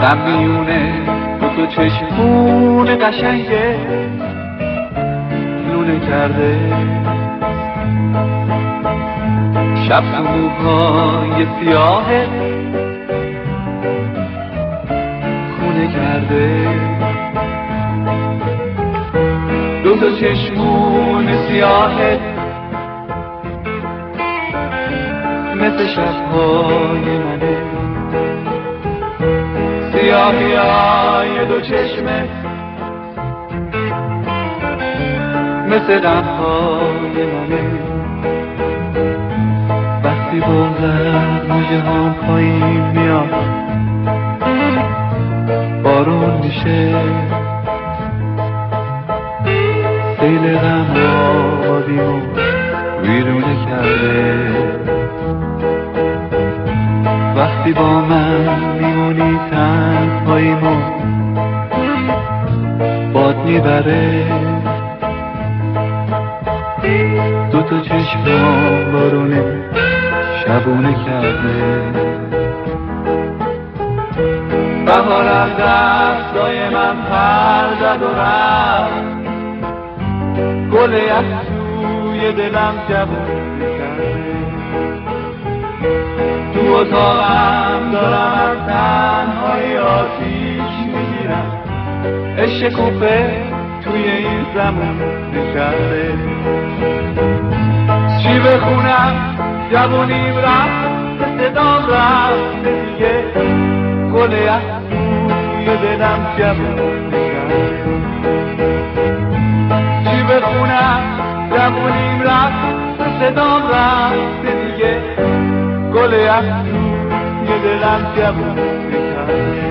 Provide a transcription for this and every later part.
من میونه تو چشمون قشنگه لونه کرده شب تو موهای سیاهه خونه کرده دو تا چشمون سیاهه مثل شبهای منه سیاهی های دو چشمه مثل غمهای منه وقتی بغزت موجه هم پایین میاد بارون میشه سیل غم آبادیمو ویرونه کرده وقتی با من میمونی تنهاییمو باد میبره دو تا چشمام بارونه شبونه کرده بهار از دستای من پر زد و رفت گل یخ دلم جوونه کرده تو اتاقم دارم از تنهای آتیش میگیرم عشق کوفه توی این زمان نشرده چی بخونم جوونیم رفت صدام رفت دیگه گل یخ دلم جوونه کرده چی بخونم جوونیم رفت صدام رفت دیگه گل یه دلم جوونه کرده.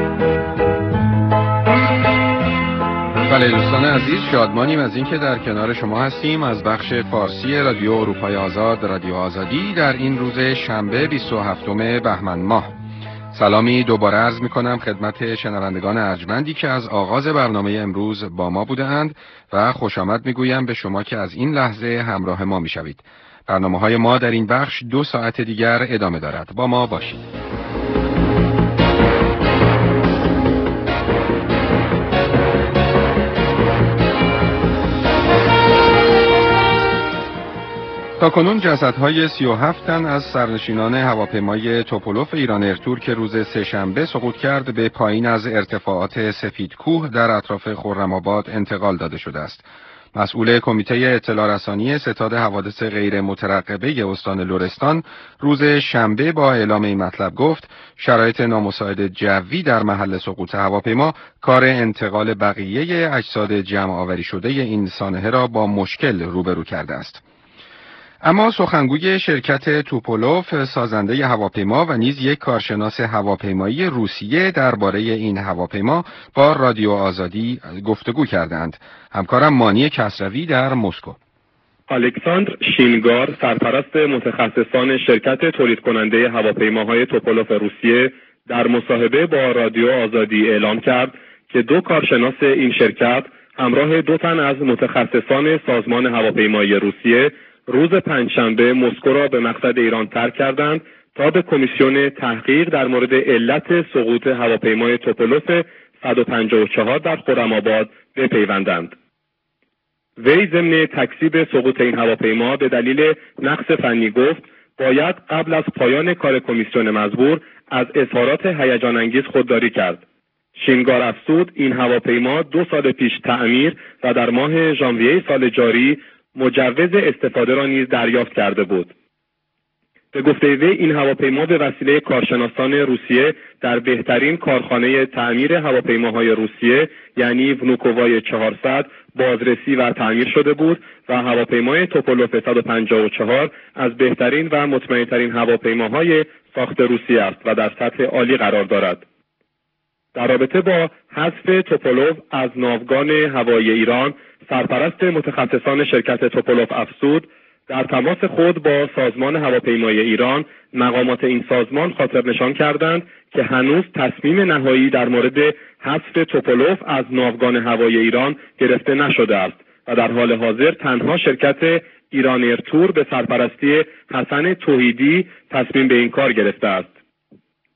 بله دوستان عزیز، شادمانیم از اینکه در کنار شما هستیم از بخش فارسی رادیو اروپای آزاد، رادیو آزادی، در این روز شنبه 27 بهمن ماه. سلامی دوباره عرض می‌کنم خدمت شنوندگان ارجمندی که از آغاز برنامه امروز با ما بودند و خوش آمد می‌گویم به شما که از این لحظه همراه ما می‌شوید. برنامه‌های ما در این بخش 2 ساعت دیگر ادامه دارد. با ما باشید. تاکنون جسدهای 37 تن از سرنشینان هواپیمای توپولوف ایران ایرتور که روز سه‌شنبه سقوط کرد به پایین از ارتفاعات سفیدکوه در اطراف خرم‌آباد انتقال داده شده است. مسئول کمیته اطلاع رسانی ستاد حوادث غیر مترقبه استان لرستان روز شنبه با اعلام این مطلب گفت شرایط نامساعد جوی در محل سقوط هواپیما کار انتقال بقیه اجساد جمع آوری شده این سانحه را با مشکل روبرو کرده است. اما سخنگوی شرکت توپولوف سازنده هواپیما و نیز یک کارشناس هواپیمایی روسیه درباره این هواپیما با رادیو آزادی گفتگو کردند. همکارم مانی کسروی در مسکو. الکساندر شینگار سرپرست متخصصان شرکت تولید کننده هواپیماهای توپولوف روسیه در مصاحبه با رادیو آزادی اعلام کرد که 2 کارشناس این شرکت همراه 2 تن از متخصصان سازمان هواپیمایی روسیه روز پنجشنبه مسکو را به مقصد ایران ترک کردند تا به کمیسیون تحقیق در مورد علت سقوط هواپیمای توپولوف 154 در خرم‌آباد بپیوندند. وی ضمن تکذیب سقوط این هواپیما به دلیل نقص فنی گفت باید قبل از پایان کار کمیسیون مزبور از اظهارات هیجان انگیز خودداری کرد. شینگار افزود این هواپیما 2 سال پیش تعمیر و در ماه ژانویه سال جاری مجوز استفاده را نیز دریافت کرده بود. به گفته وی این هواپیما به وسیله کارشناسان روسیه در بهترین کارخانه تعمیر هواپیماهای روسیه یعنی ونوکووای 400 بازرسی و تعمیر شده بود و هواپیمای توپولوف 154 از بهترین و مطمئن‌ترین هواپیماهای ساخت روسیه است و در سطح عالی قرار دارد. در رابطه با حذف توپولوف از ناوگان هوایی ایران، سرپرست متخصصان شرکت توپولوف افزود در تماس خود با سازمان هواپیمایی ایران مقامات این سازمان خاطر نشان کردند که هنوز تصمیم نهایی در مورد حذف توپولوف از ناوگان هوایی ایران گرفته نشده است و در حال حاضر تنها شرکت ایران ایرتور به سرپرستی حسن توحیدی تصمیم به این کار گرفته است.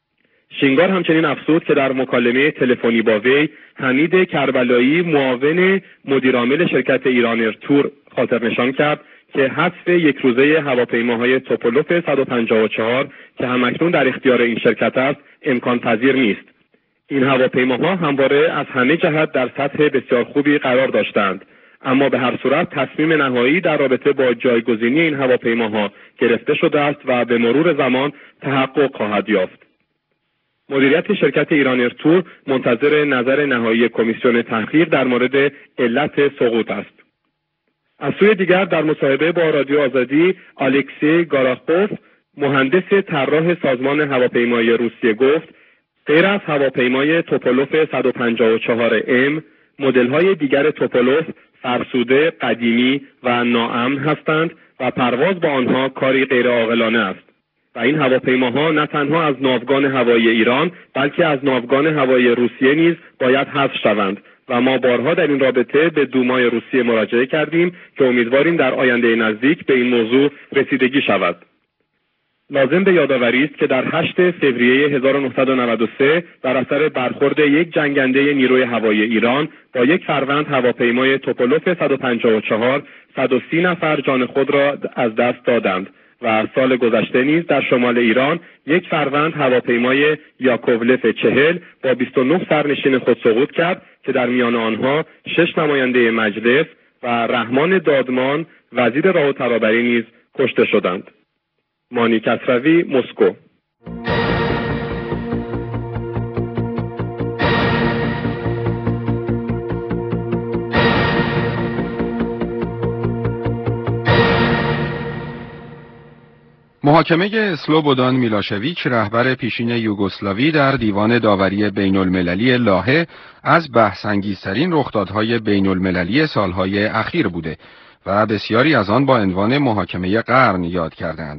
شینگار همچنین افزود که در مکالمه تلفنی با وی حمید کربلایی معاون مدیرعامل شرکت ایران ایرتور خاطر نشان کرد که حذف یک روزه هواپیماهای توپولوف 154 که همکنون در اختیار این شرکت است امکان پذیر نیست. این هواپیماها همواره از همه جهت در سطح بسیار خوبی قرار داشتند، اما به هر صورت تصمیم نهایی در رابطه با جایگزینی این هواپیماها گرفته شده است و به مرور زمان تحقق خواهد یافت. مدیریت شرکت ایران ایرتور منتظر نظر نهایی کمیسیون تحقیق در مورد علت سقوط است. از سوی دیگر در مصاحبه با رادیو آزادی الکسی گاراخوف مهندس طراح سازمان هواپیمایی روسیه گفت غیر از هواپیمای توپولوف 154M مدل‌های دیگر توپولوف فرسوده، قدیمی و ناامن هستند و پرواز با آنها کاری غیر عاقلانه است. و این هواپیماها نه تنها از ناوگان هوایی ایران بلکه از ناوگان هوایی روسیه نیز باید حذف شوند و ما بارها در این رابطه به دومای روسیه مراجعه کردیم که امیدواریم در آینده نزدیک به این موضوع رسیدگی شود. لازم به یادآوری است که در 8 فوریه 1993 در اثر برخورد یک جنگنده نیروی هوایی ایران با یک فروند هواپیمای توپولوف 154 130 نفر جان خود را از دست دادند و سال گذشته نیز در شمال ایران یک فروند هواپیمای یاکوولف 40 با 29 سرنشین خود سقوط کرد که در میان آنها 6 نماینده مجلس و رحمان دادمان وزیر راه و ترابری نیز کشته شدند. مانی کسروی، مسکو. محاکمه اسلوبودان میلاشویچ رهبر پیشین یوگسلاوی در دیوان داوری بین المللی لاهه از بحث‌انگیزترین رخدادهای بین المللی سالهای اخیر بوده و بسیاری از آن با عنوان محاکمه قرن یاد کردند.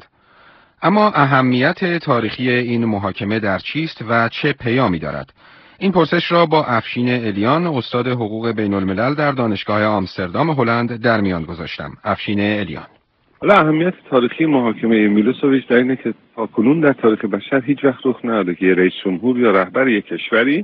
اما اهمیت تاریخی این محاکمه در چیست و چه پیامی دارد؟ این پرسش را با افشین الیان استاد حقوق بین الملل در دانشگاه آمستردام هلند در میان گذاشتم. افشین الیان: حالا اهمیت تاریخی محاکمه میلوسویچ در اینه که تاکنون در تاریخ بشر هیچ وقت رخ نداده که رئیس جمهور یا رهبر یک کشوری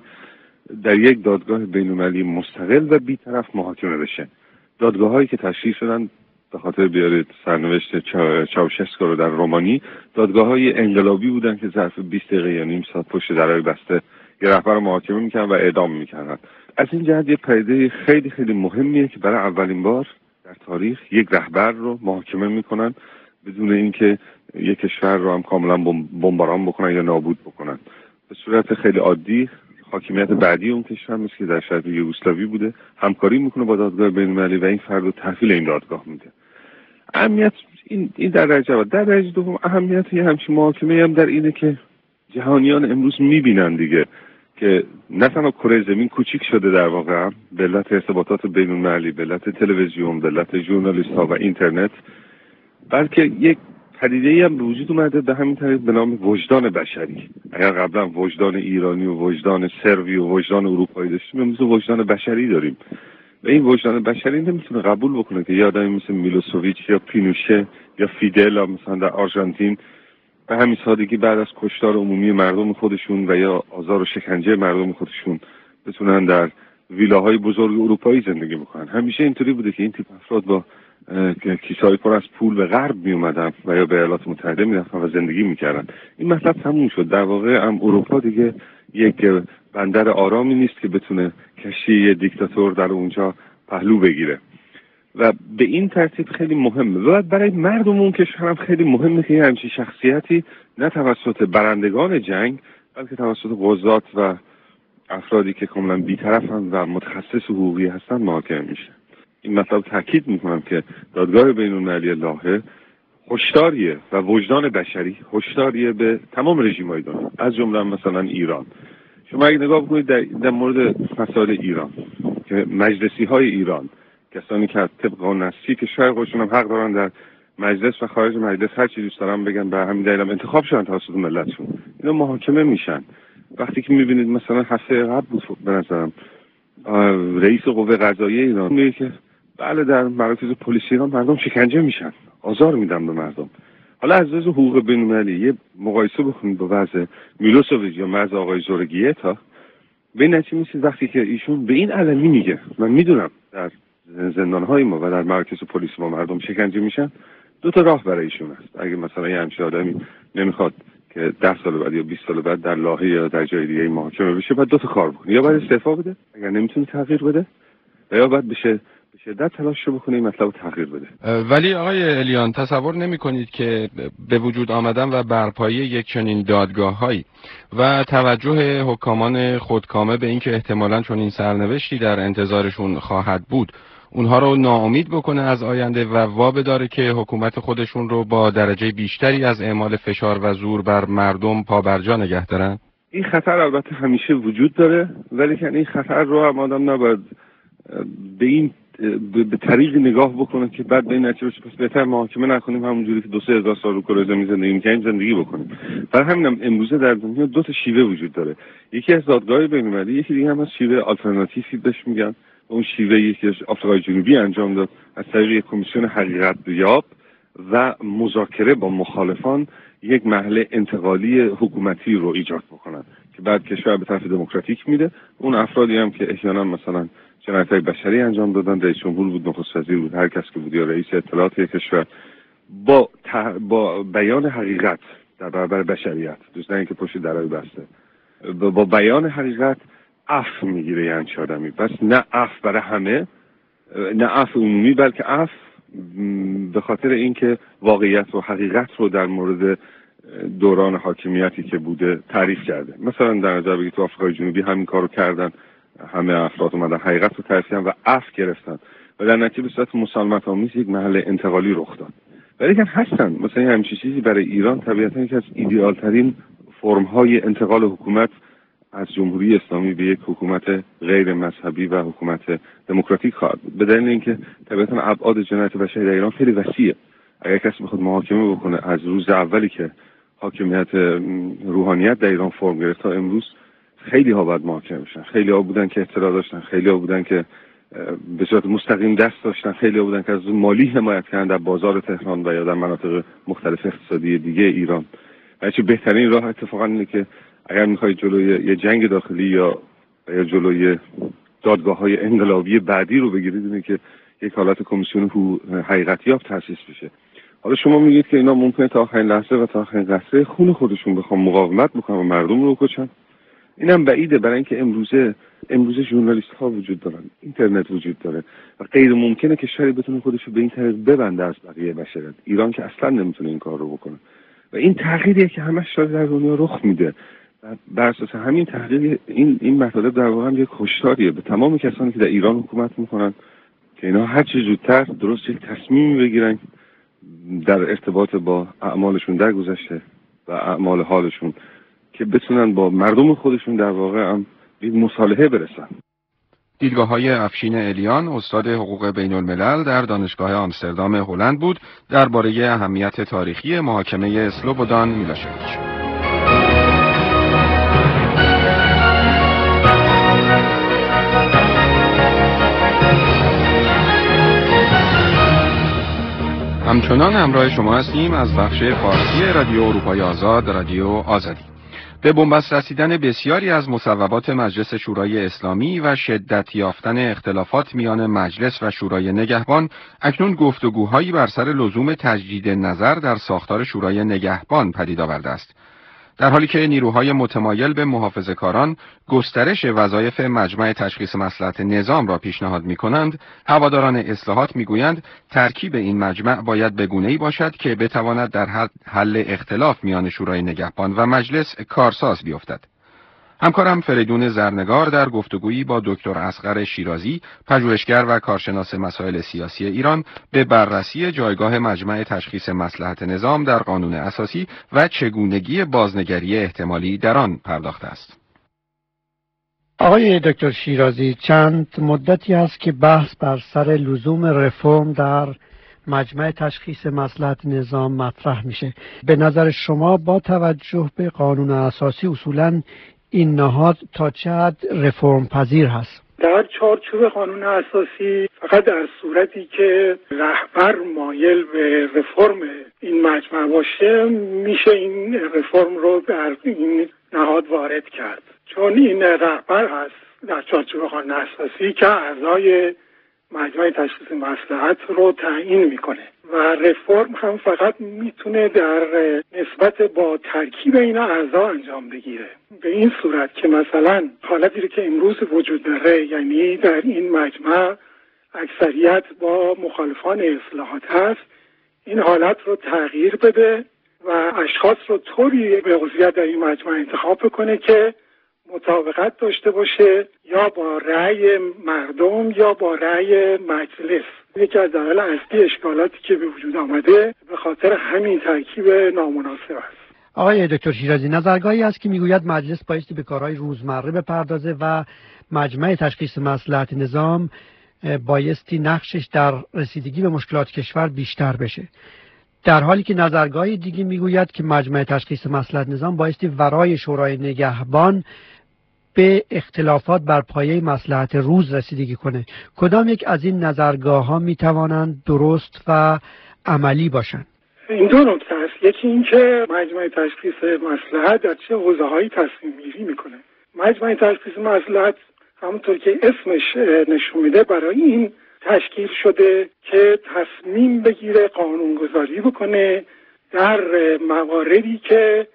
در یک دادگاه بین‌المللی مستقل و بی‌طرف محاکمه بشه. دادگاه‌هایی که تشکیل شدن به خاطر بیارید سرنوشت چاوشسکو رو در رومانی، دادگاه‌های انقلابی بودن که ظرف 20 دقیقه یا نیم ساعت پشت درهای بسته یه رهبر رو محاکمه می‌کردن و اعدام می‌کردن. از این جهت یه پدیده خیلی خیلی مهمیه که برای اولین بار در تاریخ یک رهبر رو محاکمه میکنن بدون اینکه یک کشور رو هم کاملا بمباران بکنن یا نابود بکنن. به صورت خیلی عادی حاکمیت بعدی اون کشور مثل که در شرق یوگسلاوی بوده همکاری میکنه با دادگاه بین‌المللی و این فرد رو تحویل این دادگاه میده. اهمیت این در درجه دوم اهمیت یه همچین محاکمه هم در اینه که جهانیان امروز میبینن دیگه که نه تنها کره زمین کوچیک شده در واقع به علت ارتباطات بین‌المللی، به علت تلویزیون، به علت ژورنالیست ها و اینترنت، بلکه یک پدیده‌ای هم به وجود اومده به همین طریق به نام وجدان بشری. اگر قبلا وجدان ایرانی و وجدان سروی و وجدان اروپایی داشتیم، امروز وجدان بشری داریم و این وجدان بشری نمیتونه قبول بکنه که یه آدمی مثل میلوسوویچ یا پینوشه یا فیدل مثلا در آرژانتین به همین سادگی بعد از کشتار عمومی مردم خودشون و یا آزار و شکنجه مردم خودشون بتونن در ویلاهای بزرگ اروپایی زندگی بکنن. همیشه اینطوری بوده که این تیپ افراد با کیسه‌های پر از پول به غرب می اومدن و یا به ایالات متحده می رفتن و زندگی میکردن. این مطلب تموم شد. در واقع هم اروپا دیگه یک بندر آرامی نیست که بتونه کشتی دیکتاتور در اونجا پهلو بگیره و به این ترتیب خیلی مهمه و برای مردم اون کشور هم خیلی مهمه که همچین شخصیتی نه توسط برندگان جنگ بلکه توسط قضات و افرادی که کاملا بی‌طرفن و متخصص حقوقی هستن محاکمه میشه. این مطلب تاکید میکنم که دادگاه بین‌المللی لاهه هشداریه و وجدان بشری هشداریه به تمام رژیم‌های دنیا از جمله مثلا ایران. شما اگه نگاه بکنید در مورد مسائل ایران که مجلسی‌های ایران، کسانی که طبق قانون اساسی کشور خودشون هم حق دارن در مجلس و خارج مجلس هر چیزی دوست دارن بگن، به همین دلیل هم انتخاب شدن توسط ملتشون، اینا محاکمه میشن. وقتی که میبینید مثلا هفته قبل بود به نظرم رئیس قوه قضاییه ایران میگه که بله در مراکز پلیس ایران مردم شکنجه میشن، آزار میدن به مردم. حالا از لحاظ حقوق بین‌المللی یه مقایسه بکنید با وضع میلوسوویچ یا وضع آقای زورگیتا، به این نتیجه میرسید وقتی که ایشون به این علنی میگه من میدونم در زندان‌های ما و در مراکز پلیس ما مردم شکنجه میشن، دو تا راه برای ایشون است. اگه مثلا یه همچین آدمی نمیخواد که 10 سال بعد یا 20 سال بعد در لاهه یا در جای دیگه محاکمه بشه، بعد دو تا کار بکنه: یا باید استعفا بده اگر نمیتونه تغییر بده، و یا باید به شدت تلاش بکنه این مطلب تغییر بده. ولی آقای الیان تصور نمی کنید که به وجود آمدن و برپایی یک چنین دادگاه‌هایی و توجه حکامان خودکامه به اینکه احتمالاً چنین سرنوشتی در انتظارشون خواهد بود، اونها رو ناامید بکنه از آینده و وابداره که حکومت خودشون رو با درجه بیشتری از اعمال فشار و زور بر مردم پابرجا نگه دارن؟ این خطر البته همیشه وجود داره، ولی که این خطر رو هم آدم نباید به این به طریقی نگاه بکنه که بعد به این نتیجه بشه پس بهتر محاکمه نکنیم، همونجوری که 2-3 هزار سال رو کره زمین زندگی می‌کنیم زندگی بکنیم. برای همینم امروزه در دنیا دو تا شیوه وجود داره. یکی از دادگاه بین‌المللی، یکی دیگه هم از شیوه آلترناتیوی بهش میگن. اون شیوه یکی از آفریقای جنوبی انجام داد از طریق یک کمیسیون حقیقت یاب و مذاکره با مخالفان یک مرحله انتقالی حکومتی رو ایجاد بکنن که بعد کشور به طرف دموکراتیک میره. اون افرادی هم که احیانا مثلا جنایت‌های بشری انجام دادن، رئیس جمهور بود، نخست وزیر بود، هر کس که بود، یا رئیس اطلاعات یک کشور، با بیان حقیقت در برابر بشریت، دوست دارن که پشت درای بسته، با بیان حقیقت عفو میگیره یعنی آدمی. پس نه عفو برای همه، نه عفو عمومی، بلکه عفو به خاطر اینکه واقعیت و حقیقت رو در مورد دوران حاکمیتی که بوده تعریف کرده. مثلا در نظر بگید تو آفریقای جنوبی همین کارو کردن، همه افراد اومدن حقیقت رو تعریف کردن و عفو گرفتن و در نتیجه به صورت مسالمت آمیز یک مرحله انتقالی رخ داد. ولی که هستن مثلا همین چیزی برای ایران طبیعتا یکی از ایدئال ترین فرم های انتقال حکومت از جمهوری اسلامی به یک حکومت غیر مذهبی و حکومت دموکراتیک خواهد بود، به دلیل اینکه طبیعتا ابعاد جنایت بشری در ایران خیلی وسیعه. اگر کسی بخواد محاکمه بکنه از روز اولی که حاکمیت روحانیت در ایران فرم گرفت تا امروز، خیلی ها باید محاکمه بشن. خیلی ها بودن که اطلاع داشتن، خیلی ها بودن که به صورت مستقیم دست داشتن، خیلی ها بودن که از مالی حمایت کردن در بازار تهران و یا در مناطق مختلف اقتصادی دیگه ایران. بچه بهترین راه اتفاقا اینه که اگر میخواید جلوی یه جنگ داخلی یا جلوی دادگاه‌های انقلابی بعدی رو بگیرید، اینه که یک حالت کمیسیون حقیقت یاب تأسیس بشه. حالا شما میگید که اینا ممکنه تا آخرین لحظه و تا آخرین قطره خون خودشون بخوام مقاومت بکنن و مردم رو بکشن. اینم بعیده، برای اینکه امروزه ژورنالیست ها وجود دارن، اینترنت وجود داره و غیر ممکنه که شری بتونه خودش رو به این طریق ببنده از بقیه بشریت. ایران که اصلا نمیتونه این کار رو بکنه و این تغییریه که همش در دنیا رخ میده. بر اساس همین تغییر این مطالب در واقع یک هشداریه به تمام کسانی که در ایران حکومت میکنن که اینا هر چه زودتر درست یک تصمیمی بگیرن در ارتباط با اعمالشون در گذشته و اعمال حالشون که بتونن با مردم خودشون در واقع هم به مصالحه برسن. دیدگاه‌های افشین الیان، استاد حقوق بین‌الملل در دانشگاه آمستردام هلند بود درباره اهمیت تاریخی محاکمه سلوبودان میلوشویچ. همچنان همراه شما هستیم از بخش فارسی رادیو اروپای آزاد، رادیو آزادی. به بنبست رسیدن بسیاری از مصوبات مجلس شورای اسلامی و شدت یافتن اختلافات میان مجلس و شورای نگهبان، اکنون گفتگوهایی بر سر لزوم تجدید نظر در ساختار شورای نگهبان پدید آورده است. در حالی که نیروهای متمایل به محافظه‌کاران گسترش وظایف مجمع تشخیص مصلحت نظام را پیشنهاد می‌کنند، هواداران اصلاحات می‌گویند ترکیب این مجمع باید به گونه‌ای باشد که بتواند در حل اختلاف میان شورای نگهبان و مجلس کارساز بیفتد. همکارم فریدون زرنگار در گفتگویی با دکتر اصغر شیرازی، پژوهشگر و کارشناس مسائل سیاسی ایران، به بررسی جایگاه مجمع تشخیص مصلحت نظام در قانون اساسی و چگونگی بازنگری احتمالی در آن پرداخته است. آقای دکتر شیرازی، چند مدتی است که بحث بر سر لزوم رفرم در مجمع تشخیص مصلحت نظام مطرح میشه. به نظر شما با توجه به قانون اساسی اصولاً این نهاد تا چه حد رفرم پذیر هست؟ در چارچوب قانون اساسی فقط در صورتی که رهبر مایل به رفرم این مجمع باشه میشه این رفرم رو در این نهاد وارد کرد، چون این رهبر هست در چارچوب قانون اساسی که اعضای مجمع تشخیص مصلحت رو تعیین میکنه و رفرم هم فقط میتونه در نسبت با ترکیب این اعضا انجام بگیره. به این صورت که مثلا حالتی رو که امروز وجود داره، یعنی در این مجمع اکثریت با مخالفان اصلاحات هست، این حالت رو تغییر بده و اشخاص رو طوری به عضویت در این مجمع انتخاب بکنه که مطابقت داشته باشه یا با رأی مردم یا با رأی مجلس. یکی از دلایل اصلی اشکالاتی که به وجود آمده به خاطر همین ترکیب نامناسب است. آقای دکتر شیرازی، نظرگاهی است که میگوید مجلس بایستی به کارهای روزمره بپردازه و مجمع تشخیص مصلحت نظام بایستی نقشش در رسیدگی به مشکلات کشور بیشتر بشه، در حالی که نظرگاهی دیگه میگوید که مجمع تشخیص مصلحت نظام بایستی ورای شورای نگهبان به اختلافات بر پایه مصلحت روز رسیدگی کنه. کدام یک از این نظرگاه ها میتوانند درست و عملی باشند؟ این دو نکته است. یکی این که مجمع تشخیص مصلحت در چه حوزه‌هایی تصمیم گیری میکنه. مجمع تشخیص مصلحت همونطور که اسمش نشون میده برای این تشکیل شده که تصمیم بگیره، قانونگذاری بکنه در مواردی که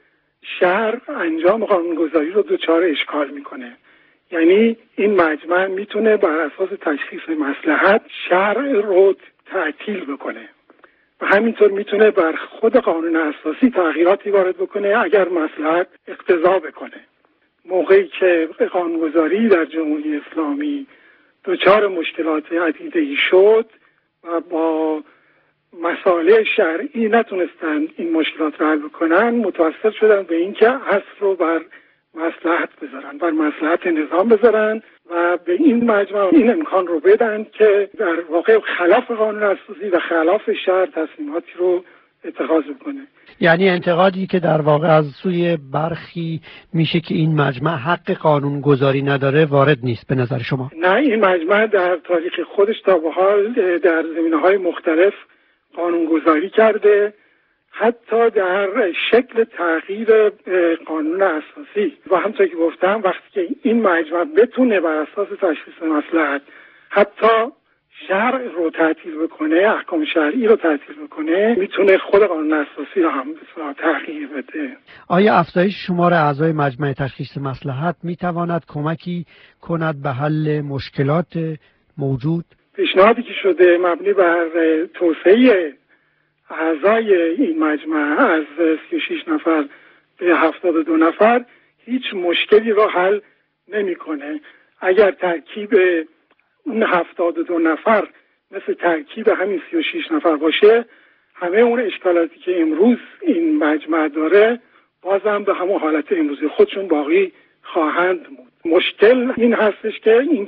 شهر انجام قانونگذاری رو دچار اشکال میکنه. یعنی این مجمع میتونه بر اساس تشخیص مصلحت شهر رو تعطیل بکنه و همینطور میتونه بر خود قانون اساسی تغییراتی وارد بکنه اگر مصلحت اقتضا بکنه. موقعی که قانونگذاری در جمهوری اسلامی دچار مشکلات عدیده‌ای شد و با مسائل شرعی نتونستن این مشکلات رو حل بکنن، متوسل شدن به اینکه اصل رو بر مصلحت بذارن، بر مصلحت نظام بذارن و به این مجمع این امکان رو بدن که در واقع خلاف قانون اساسی و خلاف شرع تصمیماتی رو اتخاذ بکنه. یعنی انتقادی که در واقع از سوی برخی میشه که این مجمع حق قانون گذاری نداره وارد نیست به نظر شما؟ نه، این مجمع در تاریخ خودش تا به حال در زمینه‌های مختلف قانونگذاری کرده، حتی در شکل تغییر قانون اساسی. و همونطور که گفتم وقتی که این مجمع بتونه بر اساس تشخیص مصلحت حتی شرع رو تعطیل بکنه، احکام شرعی رو تعطیل بکنه، میتونه خود قانون اساسی رو هم تغییر بده. آیا افزایش شمار اعضای مجمع تشخیص مصلحت میتواند کمکی کند به حل مشکلات موجود؟ پیشنهادی که شده مبنی بر توسعه اعضای این مجمع از 36 نفر به 72 نفر هیچ مشکلی رو حل نمیکنه. اگر ترکیب اون 72 نفر مثل ترکیب همین 36 نفر باشه، همه اون اشکالاتی که امروز این مجمع داره بازم به همون حالت امروزی خودشون باقی خواهند بود. مشکل این هستش که این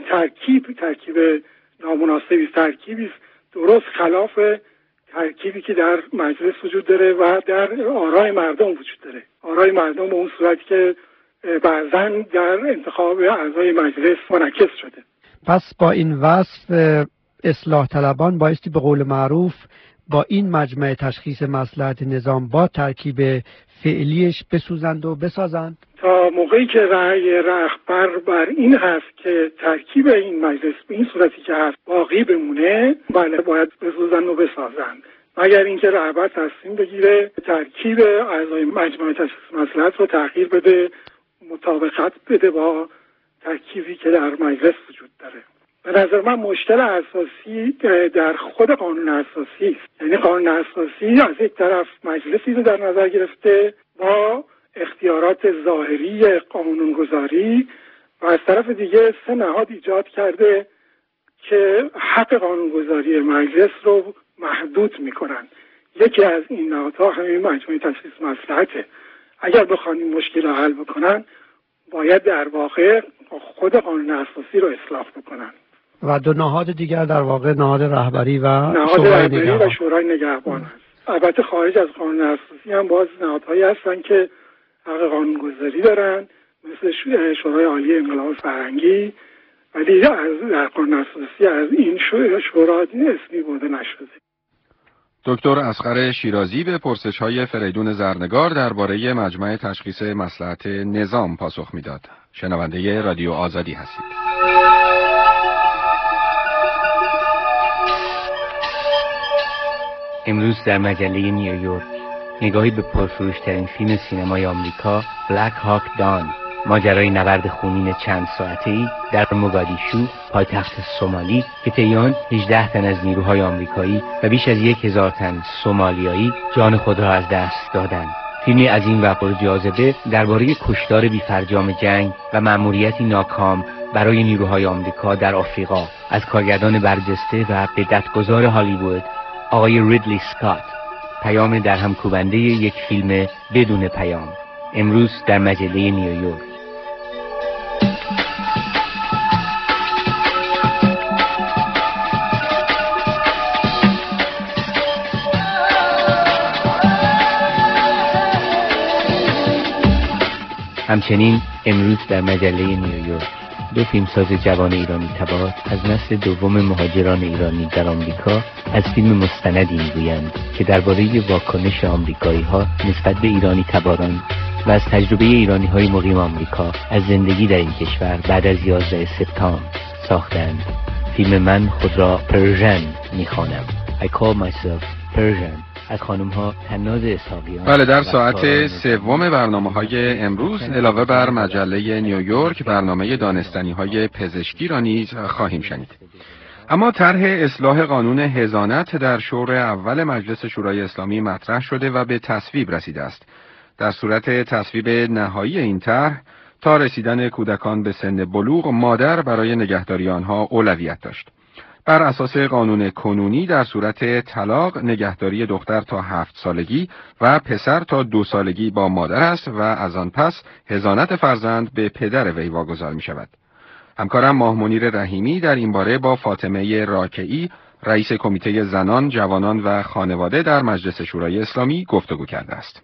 ترکیب نامناسبی، ترکیبی درست خلاف ترکیبی که در مجلس وجود داره و در آرای مردم وجود داره. آرای مردم به اون صورتی که بعضاً در انتخاب اعضای مجلس منعکس شده. پس با این وصف اصلاح طلبان بایستی به قول معروف با این مجمع تشخیص مصلحت نظام با ترکیب فعلیش بسوزند و بسازند تا موقعی که رأی رهبر بر این هست که ترکیب این مجلس به این صورتی که هست باقی بمونه، بله باید بسوزند و بسازند. مگر اینکه رهبر تصمیم بگیره ترکیب اعضای مجمع تشخیص مصلحت رو تغییر بده، مطابقت بده با ترکیبی که در مجلس وجود داره. به نظر من مشکل اساسی در خود قانون اساسی است. یعنی قانون اساسی از یک طرف مجلسی رو در نظر گرفته با اختیارات ظاهری قانونگذاری و از طرف دیگه سه نهاد ایجاد کرده که حق قانونگذاری مجلس رو محدود میکنن. یکی از این نهادها همین مجمع تشخیص مصلحته. اگر بخوان این مشکل رو حل بکنن باید در واقع خود قانون اساسی رو اصلاح بکنن. و دو نهاد دیگر در واقع نهاد رهبری و شورای نگهبان هست. البته خارج از قانون اساسی هم باز نهادهایی هستن که حق قانونگذاری دارن، مثل شورای عالی انقلاب فرهنگی ولی در قانون اساسی از این شورا اسمی برده نشده. دکتر اصغر شیرازی به پرسش‌های فریدون زرنگار درباره مجمع تشخیص مصلحت نظام پاسخ میداد. شنونده رادیو آزادی هستید. امروز در مجله نیویورک نگاهی به پرفروش‌ترین فیلم سینمای آمریکا بلک هاک دان، ماجرای نبرد خونین چند ساعته‌ای در موگادیشو، پایتخت سومالی که طی آن 18 تن از نیروهای آمریکایی و بیش از 1000 تن سومالیایی جان خود را از دست دادند. فیلمی عظیم و پرجاذبه درباره کشتار بی‌فرجام جنگ و مأموریتی ناکام برای نیروهای آمریکا در آفریقا از کارگردان برجسته و بدعتگذار هالیوود آقای ریدلی اسکات. پیام در هم کوبنده یک فیلم بدون پیام. امروز در مجله نیویورک. همچنین امروز در مجله نیویورک 2 فیلمساز جوان ایرانی تبار از نسل دوم مهاجران ایرانی در آمریکا از فیلم مستندی میگویند که درباره واکنش آمریکایی‌ها نسبت به ایرانی تباران و از تجربه ایرانی‌های مقیم آمریکا از زندگی در این کشور بعد از 11 سپتامبر ساختند. فیلم من خود را پرژن می‌خوانم. I call myself Persian. از خانم‌ها تناز اسحاقیان. بله، در ساعت سوم برنامه‌های امروز علاوه بر مجله نیویورک برنامه دانستنی‌های پزشکی را نیز خواهیم شنید. اما طرح اصلاح قانون حضانت در شور اول مجلس شورای اسلامی مطرح شده و به تصویب رسیده است. در صورت تصویب نهایی این طرح تا رسیدن کودکان به سن بلوغ مادر برای نگهداری آنها اولویت داشت. بر اساس قانون کنونی در صورت طلاق نگهداری دختر تا 7 سالگی و پسر تا 2 سالگی با مادر است و از آن پس حضانت فرزند به پدر وی واگذار می شود. همکارم ماه منیر رحیمی در این باره با فاطمه راکعی رئیس کمیته زنان، جوانان و خانواده در مجلس شورای اسلامی گفتگو کرده است.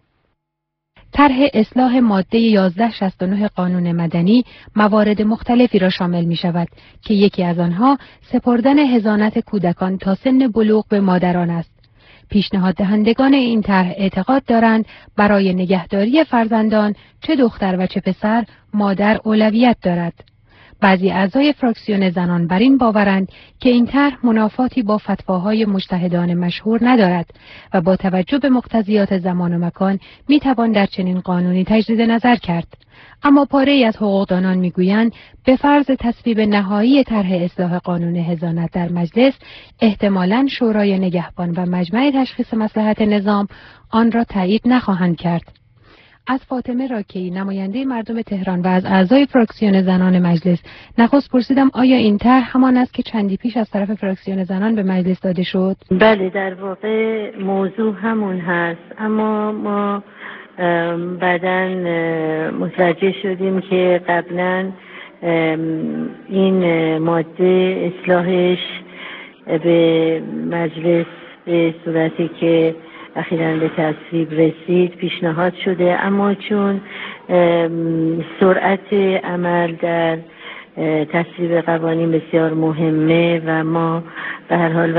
طرح اصلاح ماده 1169 قانون مدنی موارد مختلفی را شامل می شود که یکی از آنها سپردن حضانت کودکان تا سن بلوغ به مادران است. پیشنهاد دهندگان این طرح اعتقاد دارند برای نگهداری فرزندان چه دختر و چه پسر مادر اولویت دارد. بعضی اعضای فراکسیون زنان بر این باورند که این طرح منافاتی با فتواهای مجتهدان مشهور ندارد و با توجه به مقتضیات زمان و مکان میتوان در چنین قانونی تجدید نظر کرد. اما پاره‌ای از حقوقدانان میگویند به فرض تصویب نهایی طرح اصلاح قانون حضانت در مجلس احتمالاً شورای نگهبان و مجمع تشخیص مصلحت نظام آن را تایید نخواهند کرد. از فاطمه راکعی نماینده مردم تهران و از اعضای فراکسیون زنان مجلس نخست پرسیدم آیا این طرح همان است که چندی پیش از طرف فراکسیون زنان به مجلس داده شد؟ بله، در واقع موضوع همون هست، اما ما بعداً متوجه شدیم که قبلاً این ماده اصلاحش به مجلس به صورتی که اخیراً به تصویب رسید پیشنهاد شده، اما چون سرعت عمل در تصویب قوانین بسیار مهمه و ما به هر حال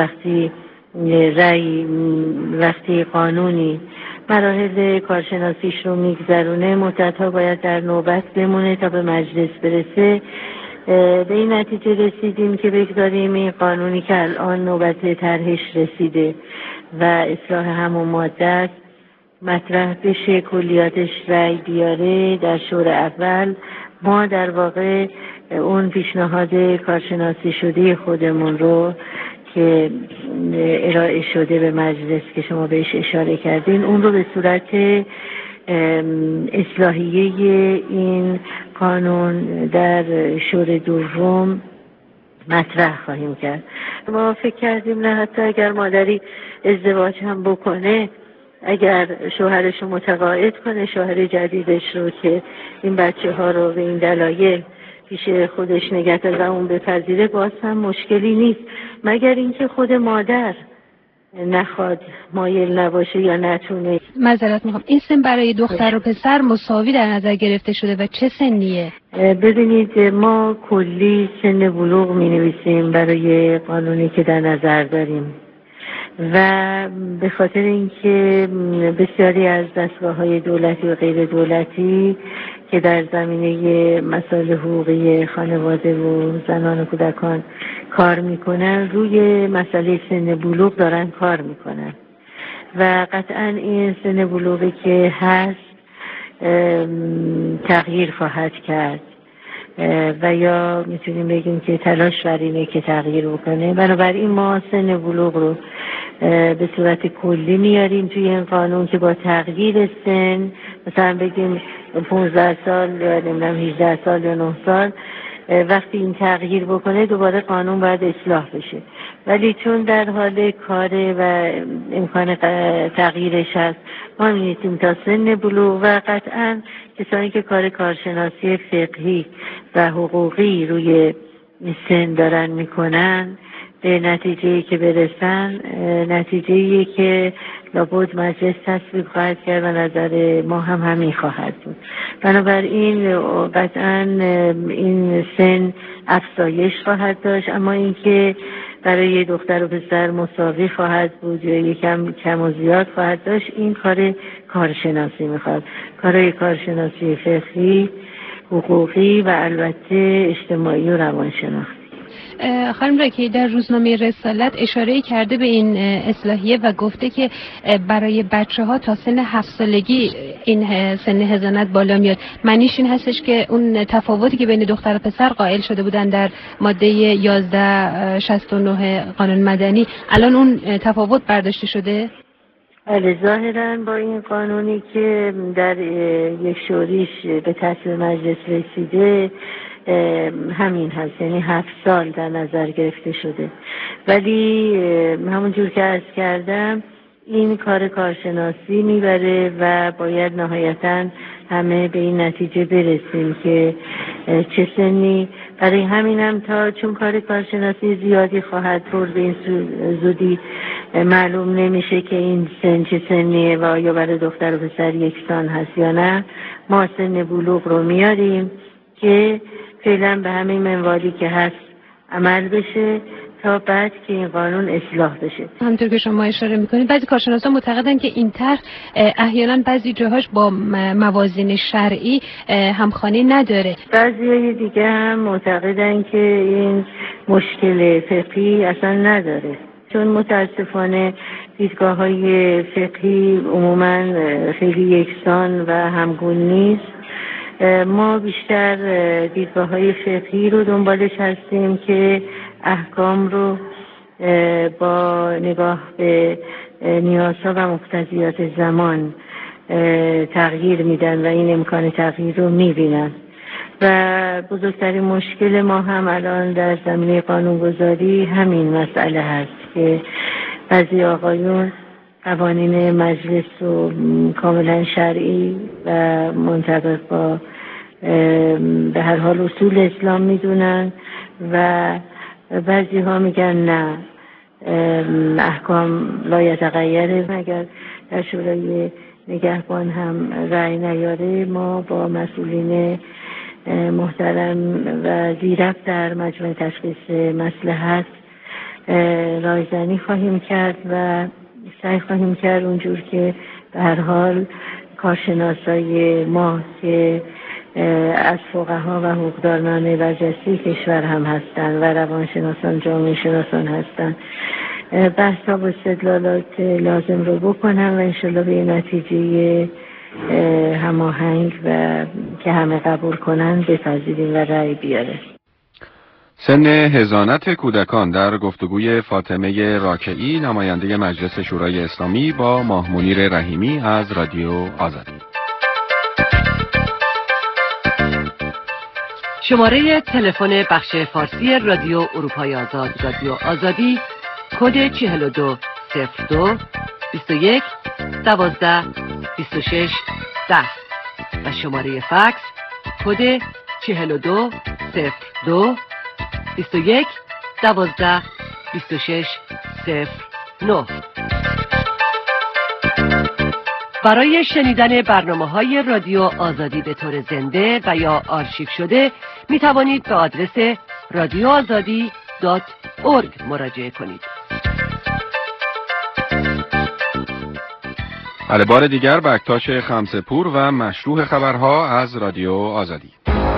وقتی قانونی مراحل کارشناسیش رو میگذرونه مدت‌ها باید در نوبت بمونه تا به مجلس برسه. به این نتیجه رسیدیم که بگذاریم این قانونی که الان نوبت طرحش رسیده و اصلاح همون ماده است مطرح بشه، کلیاتش رأی بیاره در شور اول. ما در واقع اون پیشنهاد کارشناسی شده خودمون رو که ارائه شده به مجلس که شما بهش اشاره کردین، اون رو به صورت اصلاحیه این قانون در شور دوم مطرح خواهیم کرد. ما فکر کردیم نه حتی اگر مادری ازدواج هم بکنه، اگر شوهرش رو متقاعد کنه، شوهر جدیدش رو که این بچه ها رو به این دلایل پیش خودش نگه داره و اون بپذیره، باز هم مشکلی نیست، مگر اینکه خود مادر نخواد، مایل نباشه یا نتونه. معذرت میخوام، این سن برای دختر و پسر مساوی در نظر گرفته شده و چه سنیه؟ ببینید ما کلی سن بلوغ می نویسیم برای قانونی که در نظر داریم و به خاطر اینکه بسیاری از دستگاه‌های دولتی و غیر دولتی که در زمینه مسائل حقوقی خانواده و زنان و کودکان کار میکنن روی مسئله سن بلوغ دارن کار میکنن و قطعا این سن بلوغی که هست تغییر خواهد کرد و یا میتونیم بگیم که تلاش بر اینه که تغییر بکنه. بنابراین ما سن بلوغ رو به صورت کلی میاریم توی این قانون که با تغییر سن مثلا بگیم 15 سال یا نمیدونم 18 سال یا 9 سال وقتی این تغییر بکنه دوباره قانون باید اصلاح بشه. ولی چون در حال کاره و امکان تغییرش هست ما می‌نویسیم تا سن بلوغ و قطعاً کسانی که کار کارشناسی فقهی و حقوقی روی سن دارن میکنن به نتیجه‌ای که برسن نتیجه‌ای که لابد مجلس تصویب خواهد کرد و نظر ما هم همین خواهد بود. بنابراین قطعاً این سن افزایش خواهد داشت، اما اینکه برای دختر و پسر مساوی خواهد بود یا یکم کم و زیاد خواهد داشت این کار کارشناسی میخواد، کارهای کارشناسی فقهی، حقوقی و البته اجتماعی و روانشناختی. خانم راکی در روزنامه رسالت اشاره کرده به این اصلاحیه و گفته که برای بچه‌ها تا سن 7 سالگی این سن حضانت بالا میاد. معنیش این هستش که اون تفاوتی که بین دختر و پسر قائل شده بودن در ماده 1169 قانون مدنی الان اون تفاوت برداشته شده؟ بله، ظاهراً با این قانونی که در یک شوریش به تصویب مجلس رسیده همین هست، یعنی 7 سال در نظر گرفته شده. ولی همونجور که عرض کردم این کار کارشناسی میبره و باید نهایتاً همه به این نتیجه برسیم که چه سنی. برای همینم تا چون کار کارشناسی زیادی خواهد برد به این زودی معلوم نمیشه که این سن چه سنیه و آیا برای دختر و پسر یکسان هست یا نه. ما سن بلوغ رو میاریم که فعلا به همین منوالی که هست عمل بشه تا بعد که این قانون اصلاح بشه. همونطور که شما اشاره میکنید بعضی کارشناسان معتقدن که این طرح احیانا بعضی جاهاش با موازین شرعی همخوانی نداره. بعضی دیگه هم معتقدن که این مشکل فقهی اصلا نداره، چون متاسفانه دیدگاه‌های فقهی عموما خیلی یکسان و همگون نیست. ما بیشتر دیدگاه‌های فقهی رو دنبالش هستیم که احکام رو با نگاه به نیازها و مقتضیات زمان تغییر میدن و این امکان تغییر رو میبینن. و بزرگترین مشکل ما هم الان در زمینه قانونگذاری همین مسئله هست که بعضی آقایون قوانین مجلس رو کاملا شرعی و منطبق با به هر حال اصول اسلام میدونن و بعضی ها میگن نه احکام لا یتغیره. اگر در شورای نگهبان هم رأی نیاره ما با مسئولین محترم و زیرک در مجمع تشخیص مصلحت رایزنی خواهیم کرد و سعی خواهیم کرد اونجور که به هر حال کارشناسای ما که از فقها و حقوقدانان برجسته کشور هم هستند و روانشناسان جامعه شناسان هستند بحثا و استدلالات لازم رو بکنم و انشالله به نتیجه هماهنگ و که همه قبول کنن بپذیریم و رأی بیاره. سن حضانت کودکان در گفتگوی فاطمه راکعی نماینده مجلس شورای اسلامی با ماه منیر رحیمی از رادیو آزادی. شماره تلفن بخش فارسی رادیو اروپای آزاد رادیو آزادی کد 4202 21 12 26 10 و شماره فکس کد 4202 21 12 26 برای شنیدن برنامه‌های رادیو آزادی به طور زنده و یا آرشیو شده می توانید به آدرس radioazadi.org مراجعه کنید. بار دیگر بکتاش خمسه‌پور و مشروح خبرها از رادیو آزادی.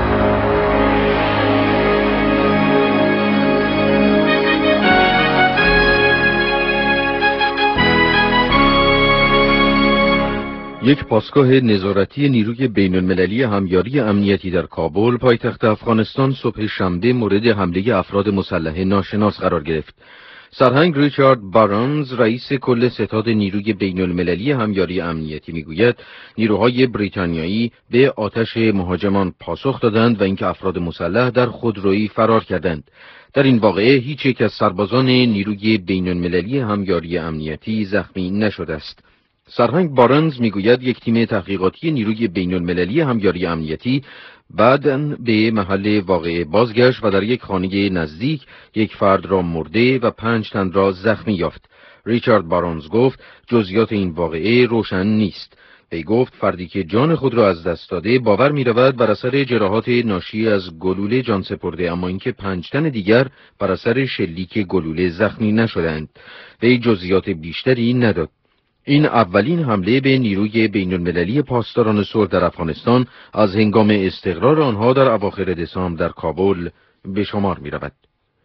یک پاسگاه نظارتی نیروی بین‌المللی همیاری امنیتی در کابل پایتخت افغانستان صبح شنبه مورد حمله افراد مسلح ناشناس قرار گرفت. سرهنگ ریچارد بارنز رئیس کل ستاد نیروی بین‌المللی همیاری امنیتی میگوید نیروهای بریتانیایی به آتش مهاجمان پاسخ دادند و اینکه افراد مسلح در خودرویی فرار کردند. در این واقعه هیچ یک از سربازان نیروی بین‌المللی همیاری امنیتی زخمی نشده است. سرهنگ بارنز میگوید یک تیم تحقیقاتی نیروی بین‌المللی همیاری امنیتی بعداً به محل واقعه بازگشت و در یک خانه نزدیک یک فرد را مرده و 5 تن را زخمی یافت. ریچارد بارنز گفت جزئیات این واقعه روشن نیست. وی گفت فردی که جان خود را از دست داده باور می رود بر اثر جراحات ناشی از گلوله جان سپرده، اما اینکه 5 تن دیگر بر اثر شلیک گلوله زخمی نشدند. وی جزئیات بیشتری نداد. این اولین حمله به نیروی بین‌المللی پاسداران صلح در افغانستان از هنگام استقرار آنها در اواخر دسامبر در کابل به شمار می رود.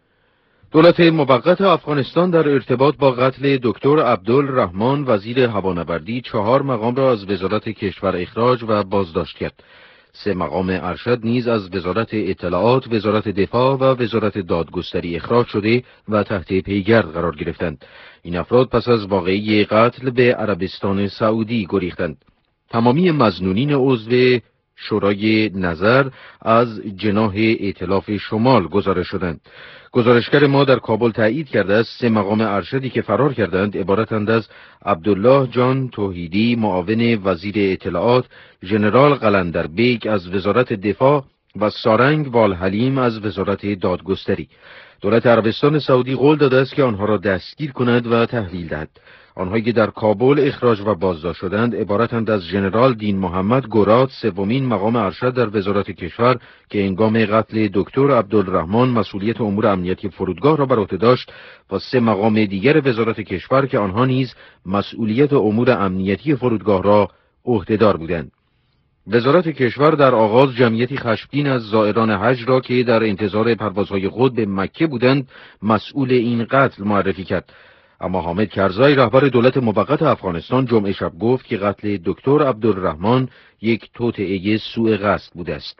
دولت موقت افغانستان در ارتباط با قتل دکتر عبدالرحمن وزیر هوانوردی 4 مقام را از وزارت کشور اخراج و بازداشت کرد. 3 مقام ارشد نیز از وزارت اطلاعات، وزارت دفاع و وزارت دادگستری اخراج شده و تحت پیگرد قرار گرفتند. این افراد پس از واقعه قتل به عربستان سعودی گریختند. تمامی مظنونین عضو شورای نظر از جناح ائتلاف شمال گزارش شدند. گزارشگر ما در کابل تایید کرده است 3 مقام ارشدی که فرار کردند عبارتند از عبدالله جان توحیدی معاون وزیر اطلاعات، ژنرال قلندر بیگ از وزارت دفاع و سارنگ والحلیم از وزارت دادگستری. دولت عربستان سعودی قول داده است که آنها را دستگیر کند و تحویل دهد. آنهایی که در کابل اخراج و بازداشت شدند عبارتند از ژنرال دین محمد گوراد، 3مین مقام ارشد در وزارت کشور که هنگام قتل دکتر عبدالرحمن مسئولیت امور امنیتی فرودگاه را بر عهده داشت، و 3 مقام دیگر وزارت کشور که آنها نیز مسئولیت امور امنیتی فرودگاه را عهدهدار بودند. وزارت کشور در آغاز جمعیتی خشمگین از زائران حج را که در انتظار پروازهای خود به مکه بودند مسئول این قتل معرفی کرد. اما حامد کرزای رهبر دولت موقت افغانستان جمعه شب گفت که قتل دکتر عبدالرحمن یک توطئه سوء قصد بوده است.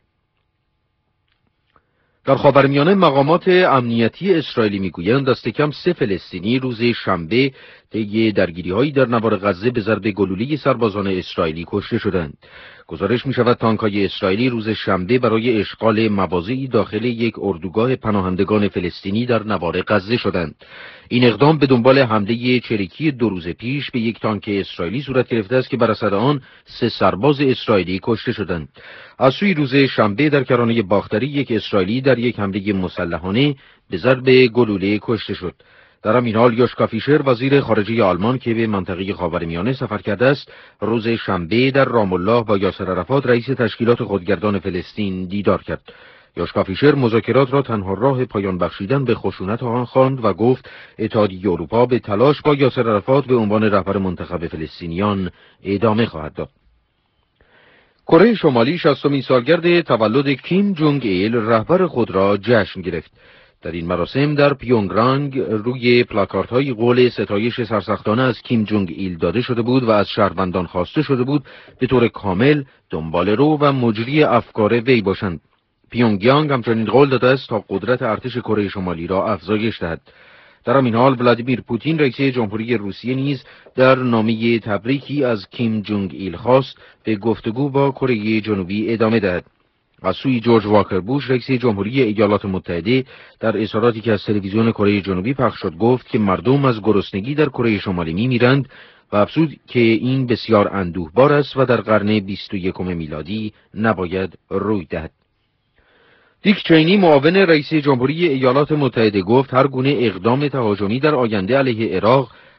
در خاورمیانه مقامات امنیتی اسرائیلی میگویند دست کم 3 فلسطینی روز شنبه طی درگیری‌هایی در نوار غزه به ضرب گلوله سربازان اسرائیلی کشته شدند. گزارش می‌شود تانک‌های اسرائیلی روز شنبه برای اشغال مواضعی داخل یک اردوگاه پناهندگان فلسطینی در نوار غزه شدند. این اقدام به دنبال حمله چریکی 2 روز پیش به یک تانک اسرائیلی صورت گرفته است که بر اثر آن 3 سرباز اسرائیلی کشته شدند. از سوی روز شنبه در کرانه باختری یک اسرائیلی در یک حمله مسلحانه به ضرب گلوله کشته شد. در همین حال یوشکا فیشر وزیر خارجه آلمان که به منطقه خاورمیانه سفر کرده است روز شنبه در رام الله با یاسر عرفات رئیس تشکیلات خودگردان فلسطین دیدار کرد. یوشکا فیشر مذاکرات را تنها راه پایان بخشیدن به خشونت آن خواند و گفت اتحادیه اروپا به تلاش با یاسر عرفات به عنوان رهبر منتخب فلسطینیان ادامه خواهد داد. کره شمالی 60مین سالگرد تولد کیم جونگ ایل رهبر خود را جشن گرفت. در این مراسم در پیونگرانگ روی پلاکاردهای قول ستایش سرسختانه از کیم جونگ ایل داده شده بود و از شهروندان خواسته شده بود به طور کامل دنباله‌رو و مجری افکار وی باشند. پیونگیانگ همچنین قول داده است تا قدرت ارتش کره شمالی را افزایش دهد. در همین حال ولادیمیر پوتین رئیس جمهوری روسیه نیز در نامه تبریکی از کیم جونگ ایل خواست به گفتگو با کره جنوبی ادامه دهد. از سوی جورج واکر بوش رئیس جمهوری ایالات متحده در اظهاراتی که از تلویزیون کره جنوبی پخش شد گفت که مردم از گرسنگی در کره شمالی میمیرند و افزود که این بسیار اندوهبار است و در قرن 21 میلادی نباید روی دهد. دیک چینی معاون رئیس جمهوری ایالات متحده گفت هر گونه اقدام تهاجمی در آینده علیه عراق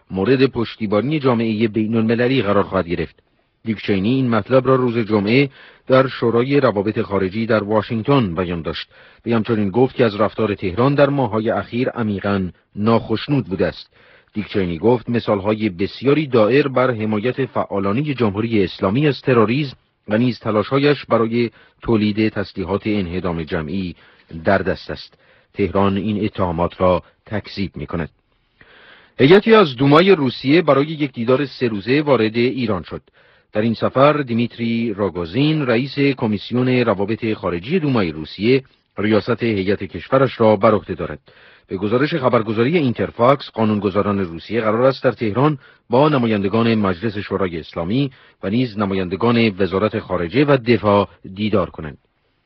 مورد پشتیبانی جامعه بین‌المللی قرار خواهد گرفت. دیک چینی این مطلب را روز جمعه در شورای روابط خارجی در واشنگتن بیان داشت. وی همچنین گفت که از رفتار تهران در ماه‌های اخیر عمیقاً ناخشنود بوده است. دیک چینی گفت مثال‌های بسیاری دائر بر حمایت فعالانی جمهوری اسلامی از تروریسم و نیز تلاش‌هایش برای تولید تسلیحات انهدام جمعی در دست است. تهران این اتهامات را تکذیب می‌کند. هیئتی از دومای روسیه برای یک دیدار 3 روزه وارد ایران شد. در این سفر دیمیتری راگوزین رئیس کمیسیون روابط خارجی دومای روسیه ریاست هیئت کشورش را بر عهده دارد. به گزارش خبرگزاری اینترفاکس، قانونگذاران روسیه قرار است در تهران با نمایندگان مجلس شورای اسلامی و نیز نمایندگان وزارت خارجه و دفاع دیدار کنند.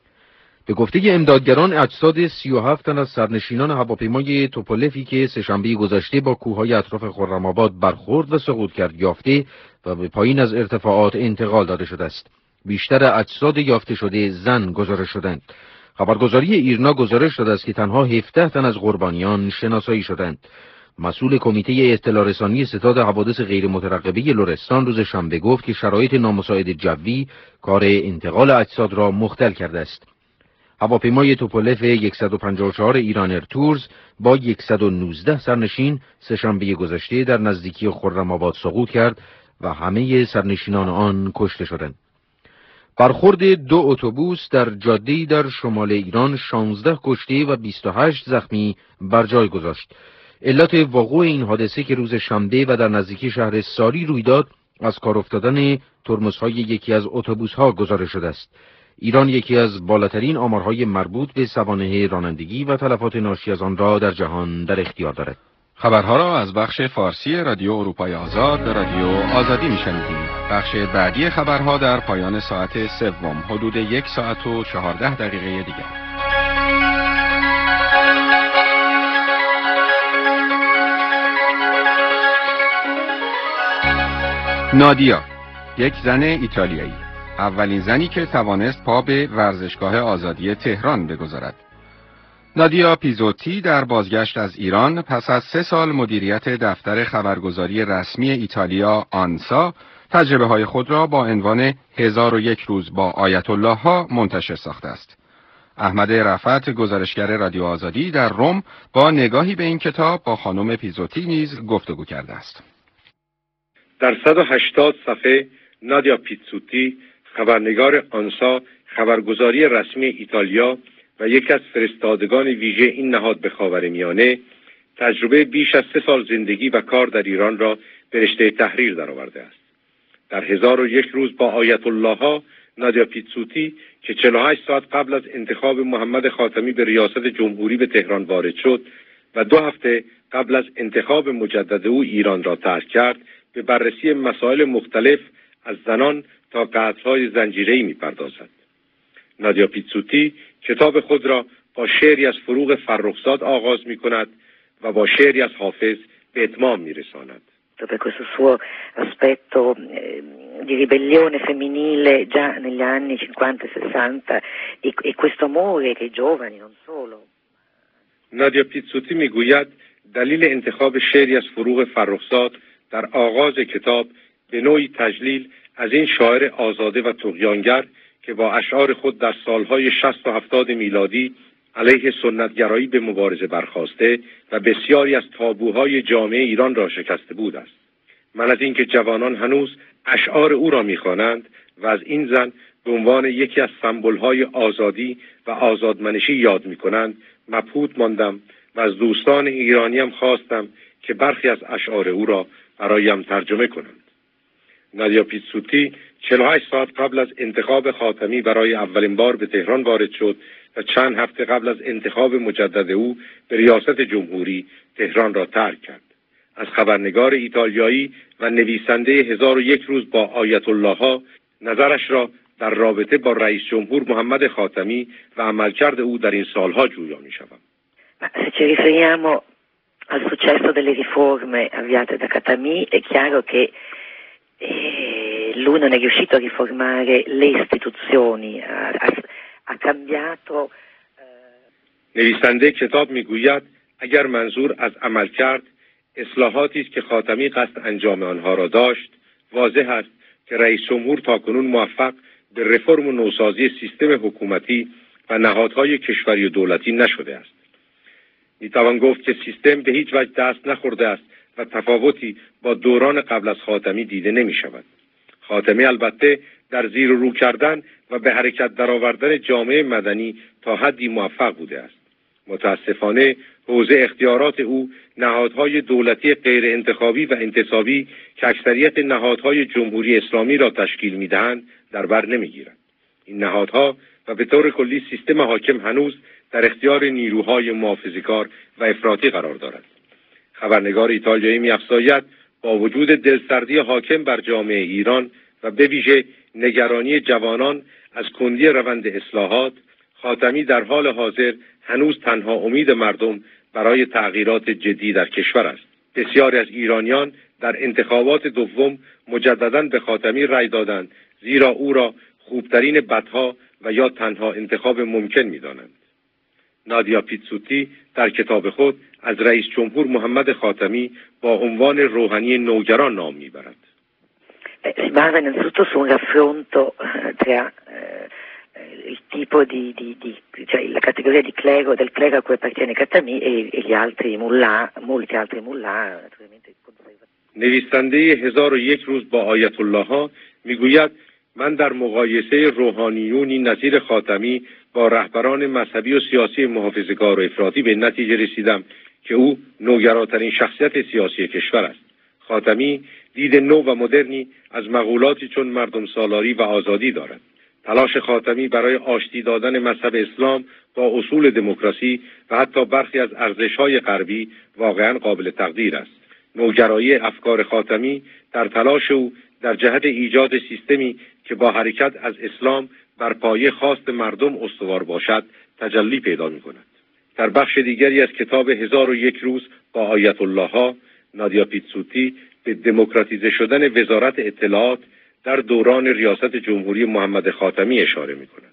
به گفته امدادگران، اجساد 37 تن از سرنشینان هواپیمای توپولفی که سه‌شنبه گذشته با کوههای اطراف خرم‌آباد برخورد و سقوط کرد یافته و به پایین از ارتفاعات انتقال داده شده است. بیشتر اجساد یافته شده زن گزارش شدند. خبرگزاری ایرنا گزارش داده است که تنها 17 تن از قربانیان شناسایی شدند. مسئول کمیته اطلاع رسانی ستاد حوادث غیر مترقبه لرستان روز شنبه گفت که شرایط نامساعد جوی کار انتقال اجساد را مختل کرده است. هواپیمای توپولف 154 ایران ایرتورز با 119 سرنشین سه‌شنبه گذشته در نزدیکی خرم‌آباد سقوط کرد و همه سرنشینان آن کشته شدند. برخورد 2 اتوبوس در جاده‌ای در شمال ایران 16 کشته و 28 زخمی بر جای گذاشت. علت وقوع این حادثه که روز شنبه و در نزدیکی شهر ساری روی داد از کار افتادن ترمزهای یکی از اتوبوس‌ها گزارش شده است. ایران یکی از بالاترین آمارهای مربوط به سوانح رانندگی و تلفات ناشی از آن را در جهان در اختیار دارد. خبرها را از بخش فارسی رادیو اروپای آزاد به رادیو آزادی میشنوید. بخش بعدی خبرها در پایان ساعت سوم حدود 1 ساعت و 14 دقیقه دیگر. نادیا، یک زن ایتالیایی، اولین زنی که توانست پا به ورزشگاه آزادی تهران بگذارد. نادیا پیزوتی در بازگشت از ایران پس از 3 سال مدیریت دفتر خبرگزاری رسمی ایتالیا آنسا، تجربه های خود را با عنوان 1001 روز با آیت الله ها منتشر ساخته است. احمد رفعت، گزارشگر رادیو آزادی در روم، با نگاهی به این کتاب با خانم پیزوتی نیز گفتگو کرده است. در 180 صفحه نادیا پیزوتی، خبرنگار آنسا، خبرگزاری رسمی ایتالیا و یکی از فرستادگان ویژه این نهاد به خاورمیانه، تجربه بیش از 3 سال زندگی و کار در ایران را به رشته تحریر درآورده است. در 1001 روز با آیت الله ها، نادیا پیزوتی که 48 ساعت قبل از انتخاب محمد خاتمی به ریاست جمهوری به تهران وارد شد و 2 هفته قبل از انتخاب مجدد او ایران را ترک کرد، به بررسی مسائل مختلف از زنان تا قتل‌های زنجیره‌ای می‌پردازد. نادیا پیزوتی کتاب خود را با شعری از فروغ فرخزاد آغاز می‌کند و با شعری از حافظ به اتمام می‌رساند. Per questo suo aspetto di ribellione femminile già negli anni 50 e 60 e questo amore che i giovani non solo. نادیا پیزوتی می‌گوید دلیل انتخاب شعری از فروغ فرخزاد در آغاز کتاب به نوعی تجلیل از این شاعر آزاده و طغیانگر که با اشعار خود در سالهای 60 و 70 میلادی علیه سنتگرایی به مبارزه برخاسته و بسیاری از تابوهای جامعه ایران را شکسته بود است. من از اینکه جوانان هنوز اشعار او را می‌خوانند و از این زن به عنوان یکی از سمبل‌های آزادی و آزادمنشی یاد می‌کنند مبهوت ماندم و از دوستان ایرانیم خواستم که برخی از اشعار او را برایم ترجمه کنند. نادیا پیزوتی 48 ساعت قبل از انتخاب خاتمی برای اولین بار به تهران وارد شد و چند هفته قبل از انتخاب مجدد او به ریاست جمهوری تهران را ترک کرد. از خبرنگار ایتالیایی و نویسنده 1001 روز با آیت الله ها نظرش را در رابطه با رئیس جمهور محمد خاتمی و عملکرد او در این سالها جویا می‌شوم. Se ci riferiamo al successo delle riforme avviate da Khatami, è chiaro che lui non è riuscito a riformare le istituzioni, ha cambiato. نویسنده کتاب میگوید اگر منظور از عمل کرد اصلاحاتی است که خاتمی قصد انجام آنها را داشت، واضح است که رئیس جمهور تاکنون موفق به رفرم و نوسازی سیستم حکومتی و نهادهای کشوری و دولتی نشده است. میتوان گفت که سیستم به هیچ وجه دست نخورده است و تفاوتی با دوران قبل از خاتمی دیده نمی شود. خاتمی البته در زیر و رو کردن و به حرکت درآوردن جامعه مدنی تا حدی موفق بوده است. متاسفانه حوزه اختیارات او نهادهای دولتی غیر انتخابی و انتصابی که اکثریت نهادهای جمهوری اسلامی را تشکیل می‌دهند در بر نمی‌گیرد. این نهادها و به طور کلی سیستم حاکم هنوز در اختیار نیروهای محافظه‌کار و افراطی قرار دارد. خبرنگار ایتالیایی می‌افزاید با وجود دلسردی حاکم بر جامعه ایران و به ویژه نگرانی جوانان از کندی روند اصلاحات، خاتمی در حال حاضر هنوز تنها امید مردم برای تغییرات جدی در کشور است. بسیاری از ایرانیان در انتخابات دوم مجدداً به خاتمی رأی دادند، زیرا او را خوبترین بدها و یا تنها انتخاب ممکن می‌دانند. نادیا پیتسوتی در کتاب خود از رئیس جمهور محمد خاتمی با عنوان روحانی نوگران نام می‌برد. Si basa innanzitutto su un raffronto tra il tipo cioè la categoria di clero, del clero a cui appartiene Khatami e gli altri mullah, molti altri mullah, naturalmente conservatori. نویسنده 1001 روز با آیت الله ها میگوید من در مقایسه روحانیونی نظیر خاتمی با رهبران مذهبی و سیاسی محافظه‌کار و افراطی به نتیجه رسیدم که او نوگراترین شخصیت سیاسی کشور است. خاتمی دید نو و مدرنی از مقولاتی چون مردم سالاری و آزادی دارد. تلاش خاتمی برای آشتی دادن مذهب اسلام با اصول دموکراسی و حتی برخی از ارزش‌های غربی واقعاً قابل تقدیر است. نوگرایی افکار خاتمی در تلاش او در جهت ایجاد سیستمی که با حرکت از اسلام بر پایه خواست مردم استوار باشد تجلی پیدا می‌کند. در بخش دیگری از کتاب 1001 روز با آیت الله ها، نادیا پیتسوتی به دموکراتیزه شدن وزارت اطلاعات در دوران ریاست جمهوری محمد خاتمی اشاره می‌کند.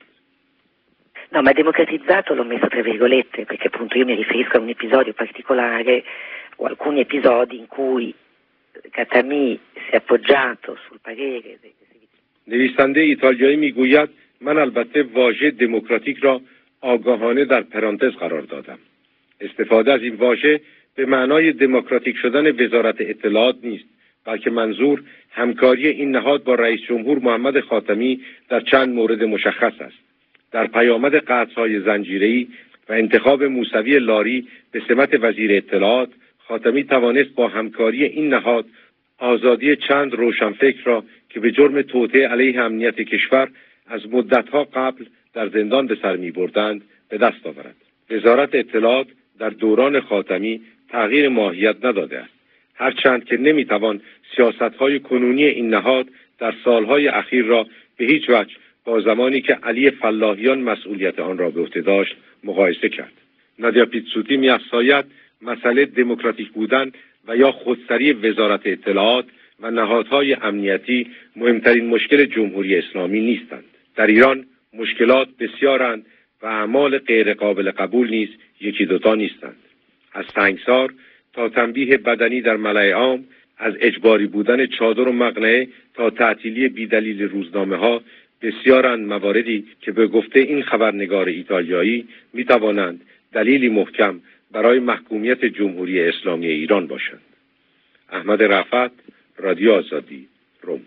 No, ma democratizzato l'ho messo tra virgolette perché appunto io mi riferisco a un episodio particolare o alcuni episodi in cui Khatami si è appoggiato sul parere. نویسنده ایتالیایی میگوید من البته واژه دموکراتیک را آگاهانه در پرانتز قرار دادم. استفاده از این واژه به معنای دموکراتیک شدن وزارت اطلاعات نیست، بلکه منظور همکاری این نهاد با رئیس جمهور محمد خاتمی در چند مورد مشخص است. در پیامد قطع‌های زنجیره‌ای و انتخاب موسوی لاری به سمت وزیر اطلاعات، خاتمی توانست با همکاری این نهاد آزادی چند روشنفکر را که به جرم توطئه علیه امنیت کشور از مدت‌ها قبل در زندان به سر می‌بردند به دست آورد. وزارت اطلاعات در دوران خاتمی تغییر ماهیت نداده است، هرچند که نمی‌توان سیاست‌های کنونی این نهاد در سالهای اخیر را به هیچ وجه با زمانی که علی فلاحیان مسئولیت آن را به عهده داشت مقایسه کرد. نادیا پیتسوتی می‌افزاید مسئله دموکراتیک بودن و یا خودسری وزارت اطلاعات و نهادهای امنیتی مهمترین مشکل جمهوری اسلامی نیستند. در ایران مشکلات بسیارند و اعمال غیر قابل قبول نیز یکی دوتا نیستند. از سنگسار تا تنبیه بدنی در ملأ عام، از اجباری بودن چادر و مقنعه تا تعطیلی بیدلیل روزنامه‌ها، بسیارند مواردی که به گفته این خبرنگار ایتالیایی می‌توانند دلیلی محکم برای محکومیت جمهوری اسلامی ایران باشند. احمد رفعت، رادیو آزادی، روم.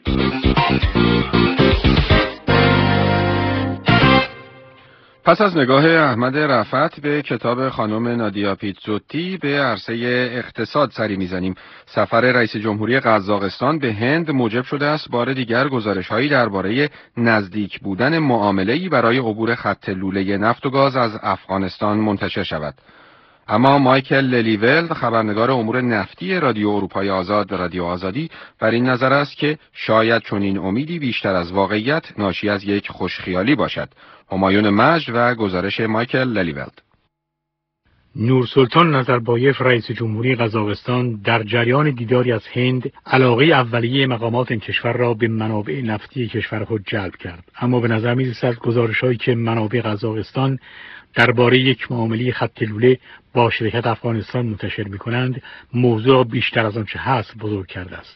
پس از نگاه احمد رفعت به کتاب خانم نادیا پیتسوتی به عرصه اقتصاد سری میزنیم. سفر رئیس جمهوری قزاقستان به هند موجب شده است بار دیگر گزارش‌هایی درباره نزدیک بودن معامله‌ای برای عبور خط لوله نفت و گاز از افغانستان منتشر شود. اما مایکل للیولد، خبرنگار امور نفتی رادیو اروپای آزاد رادیو آزادی، بر این نظر است که شاید چنین امیدی بیشتر از واقعیت ناشی از یک خوشخیالی باشد. همایون مجد و گزارش مایکل للیولد. نورسلطان نظربایف رئیس جمهوری قزاقستان در جریان دیداری از هند علاقه اولیه مقامات این کشور را به منابع نفتی کشور خود جلب کرد، اما به نظر می‌رسد گزارش‌هایی که منابع قزاقستان درباره یک معامله خط لوله با شرکت افغانستان منتشر می‌کنند موضوع را بیشتر از آنچه هست بزرگ کرده است.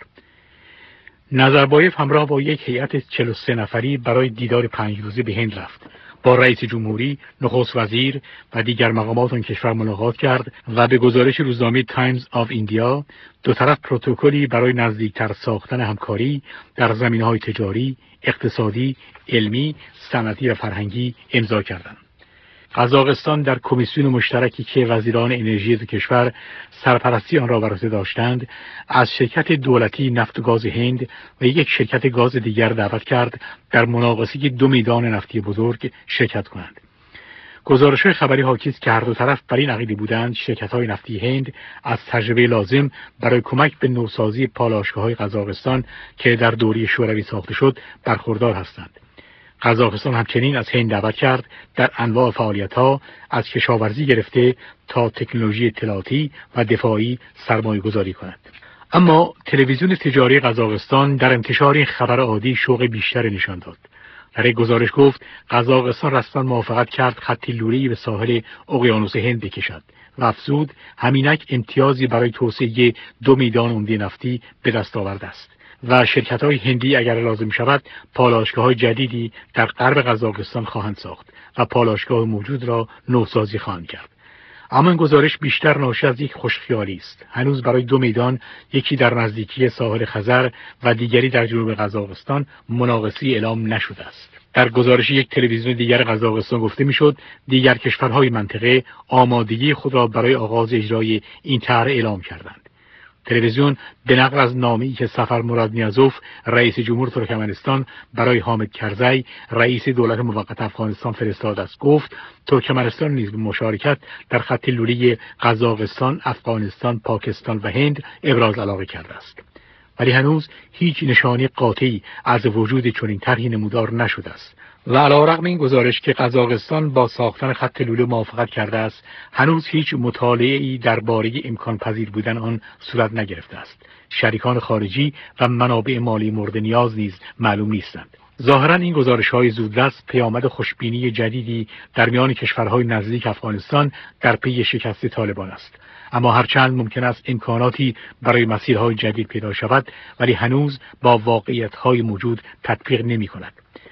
نظربایف همراه با یک هیئت 43 نفری برای دیدار 5 روزه به هند رفت. با رئیس جمهوری، نخست وزیر و دیگر مقامات آن کشور ملاقات کرد و به گزارش روزنامه تایمز آف ایندیا دو طرف پروتکلی برای نزدیکتر ساختن همکاری در زمینه‌های تجاری، اقتصادی، علمی، صنعتی و فرهنگی امضا کردند. قزاقستان در کمیسیون مشترکی که وزیران انرژی دو کشور سرپرستی آن را بر عهده داشتند، از شرکت دولتی نفت و گاز هند و یک شرکت گاز دیگر دعوت کرد در مناقصه 2 میدان نفتی بزرگ شرکت کنند. گزارش‌های خبری حاکی است که هر دو طرف بر این عقیده بودند شرکت‌های نفتی هند از تجربه لازم برای کمک به نوسازی پالایشگاه‌های قزاقستان که در دوره شوروی ساخته شد برخوردار هستند. قزاقستان همچنین از هند دعوت کرد در انواع فعالیت‌ها از کشاورزی گرفته تا تکنولوژی اطلاعاتی و دفاعی سرمایه‌گذاری کند. اما تلویزیون تجاری قزاقستان در انتشار این خبر عادی شوق بیشتر نشان داد. در یک گزارش گفت قزاقستان رسما موافقت کرد خط لوله‌ای به ساحل اقیانوس هند بکشد و افزود همینک امتیازی برای توسعه 2 میدان عمده نفتی به دست آورده است و شرکت‌های هندی اگر لازم شود پالایشگاه‌های جدیدی در غرب قزاقستان خواهند ساخت و پالایشگاه موجود را نوسازی خواهند کرد. اما این گزارش بیشتر ناشی از یک خوشخیالی است. هنوز برای 2 میدان، یکی در نزدیکی ساحل خزر و دیگری در جنوب قزاقستان، مناقصه‌ای اعلام نشده است. در گزارش یک تلویزیون دیگر قزاقستان گفته میشد دیگر کشورهای منطقه آمادگی خود را برای آغاز اجرای این طرح اعلام کردند. تلویزیون به نقل از نامه‌ای که سفر مراد نیازوف رئیس جمهور ترکمنستان برای حامد کرزی رئیس دولت موقت افغانستان فرستاده است گفت ترکمنستان نیز به مشارکت در خط لوله قزاقستان، افغانستان، پاکستان و هند ابراز علاقه کرده است. ولی هنوز هیچ نشانی قاطعی از وجود چنین طرحی نمودار نشده است و علیرغم این گزارش که قزاقستان با ساختن خط لوله موافقت کرده است، هنوز هیچ مطالعه‌ای درباره امکان پذیر بودن آن صورت نگرفته است. شریکان خارجی و منابع مالی مورد نیاز نیز معلوم نیستند. ظاهرا این گزارش‌های زودرس پیامد خوشبینی جدیدی در میان کشورهای نزدیک افغانستان در پی شکست طالبان است. اما هرچند ممکن است امکاناتی برای مسیرهای جدید پیدا شود، ولی هنوز با واقعیت‌های موجود تطبیق نمی‌کند.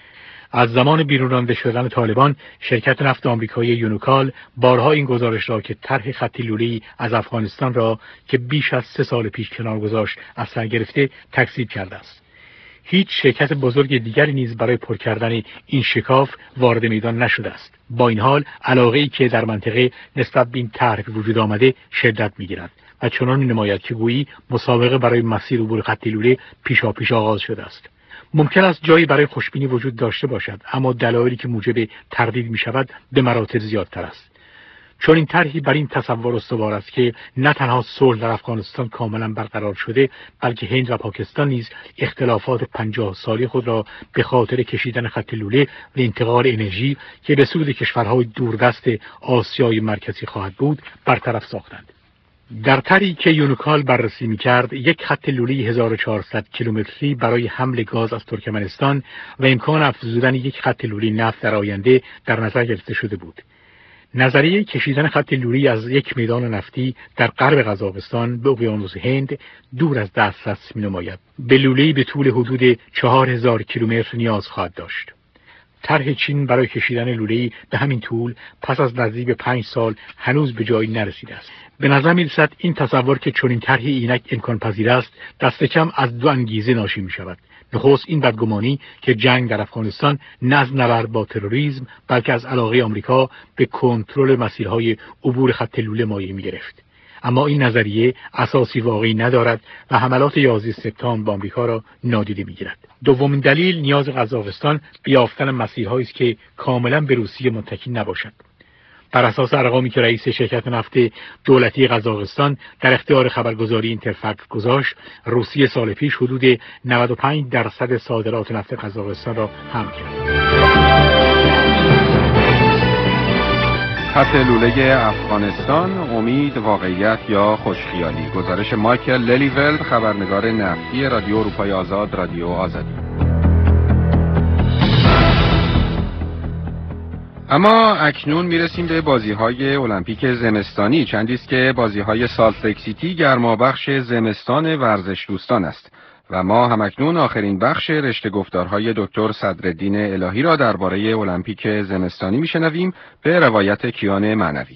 از زمان بیرون رانده شدن طالبان، شرکت نفت آمریکایی یونوکال بارها این گزارش را که طرح خط لوله‌ای از افغانستان را که بیش از 3 سال پیش کنار گذاشت از سر گرفته تکذیب کرده است. هیچ شرکت بزرگ دیگری نیز برای پر کردن این شکاف وارد میدان نشده است. با این حال علاقه‌ای که در منطقه نسبت به این طرح وجود آمده شدت می‌گیرد و چنان نماید که گویی مسابقه برای مسیر عبور خط لوله پیشاپیش آغاز شده است. ممکن است جایی برای خوشبینی وجود داشته باشد، اما دلایلی که موجب تردید می‌شود به مراتب زیادتر است. چون این طرحی بر این تصور استوار است که نه تنها صلح در افغانستان کاملا برقرار شده، بلکه هند و پاکستان نیز اختلافات 50 سالی خود را به خاطر کشیدن خط لوله و انتقال انرژی که به سود کشورهای دوردست آسیای مرکزی خواهد بود برطرف ساختند. در طرحی که یونوکال بررسی می‌کرد، یک خط لوله 1400 کیلومتری برای حمل گاز از ترکمنستان و امکان افزودن یک خط لوله نفت در آینده در نظر گرفته شده بود. نظریه کشیدن خط لوله‌ای از یک میدان نفتی در غرب قزاقستان به اقیانوس هند دور از دسترس می‌نماید. به لوله‌ای به طول حدود 4000 کیلومتر نیاز خواهد داشت. طرح چین برای کشیدن لوله‌ای به همین طول پس از نزدیک به 5 سال هنوز به جایی نرسیده است. به نظر می‌رسد این تصور که چنین طرحی اینک امکان پذیر است، دست کم از 2 انگیزه ناشی می‌شود. نخست این بدگمانی که جنگ در افغانستان نه از نبرد با تروریسم بلکه از علاقه آمریکا به کنترل مسیرهای عبور خط لوله مایه می‌گرفت. اما این نظریه اساسی واقعی ندارد و حملات 11 سپتامبر با آمریکا را نادیده می‌گیرد. دومین دلیل نیاز قزاقستان به یافتن مسیرهایی است که کاملا به روسیه متکی نباشد. بر اساس ارقامی که رئیس شرکت نفت دولتی قزاقستان در اختیار خبرگزاری اینترفکس گذاشت، روسیه سال پیش حدود 95% صادرات نفت قزاقستان را حمل کرد. پس لوله افغانستان، امید، واقعیت یا خوشخیالی. گزارش مایکل لیلیولد، خبرنگار نفتی رادیو اروپای آزاد، رادیو آزادی. اما اکنون میرسیم به بازی‌های المپیک زمستانی. چندی است که بازی‌های سالت لیک سیتی گرمابخش زمستان ورزش دوستان است و ما همکنون آخرین بخش رشته گفتارهای دکتر صدرالدین الهی را درباره المپیک زمستانی میشنویم به روایت کیان معنوی.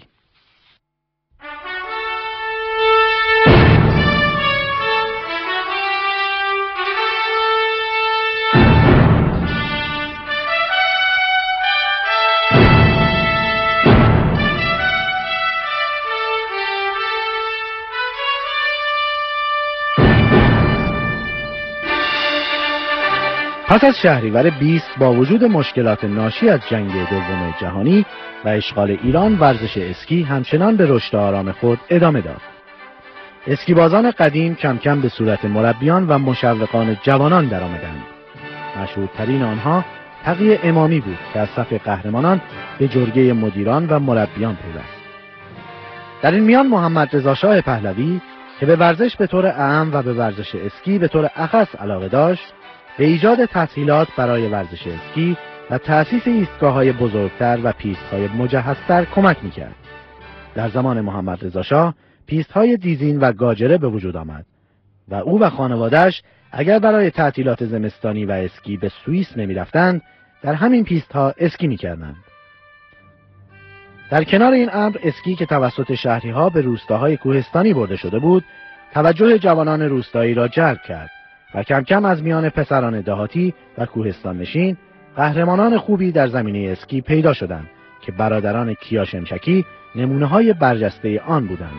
پس از شهریور 20 با وجود مشکلات ناشی از جنگ دوم جهانی و اشغال ایران، ورزش اسکی همچنان به رشد آرام خود ادامه داد. اسکیبازان قدیم کم کم به صورت مربیان و مشوقان جوانان درآمدند. مشهورترین آنها تقی امامی بود که از صف قهرمانان به جرگه مدیران و مربیان پیوست. در این میان محمد رضا شاه پهلوی که به ورزش به طور عام و به ورزش اسکی به طور اخص علاقه داشت، به ایجاد تسهیلات برای ورزش اسکی و تأسیس ایستگاه‌های بزرگتر و پیست‌های مجهزتر کمک می‌کرد. در زمان محمد رضا شاه پیست‌های دیزین و گاجره به وجود آمد و او و خانواده‌اش اگر برای تعطیلات زمستانی و اسکی به سوئیس نمی‌رفتند، در همین پیست‌ها اسکی می‌کردند. در کنار این امر، اسکی که توسط شهری‌ها به روستاهای کوهستانی برده شده بود، توجه جوانان روستایی را جلب کرد و کم کم از میان پسران دهاتی و کوهستان نشین قهرمانان خوبی در زمینه اسکی پیدا شدند که برادران کیا شمشکی نمونه‌های برجسته آن بودند.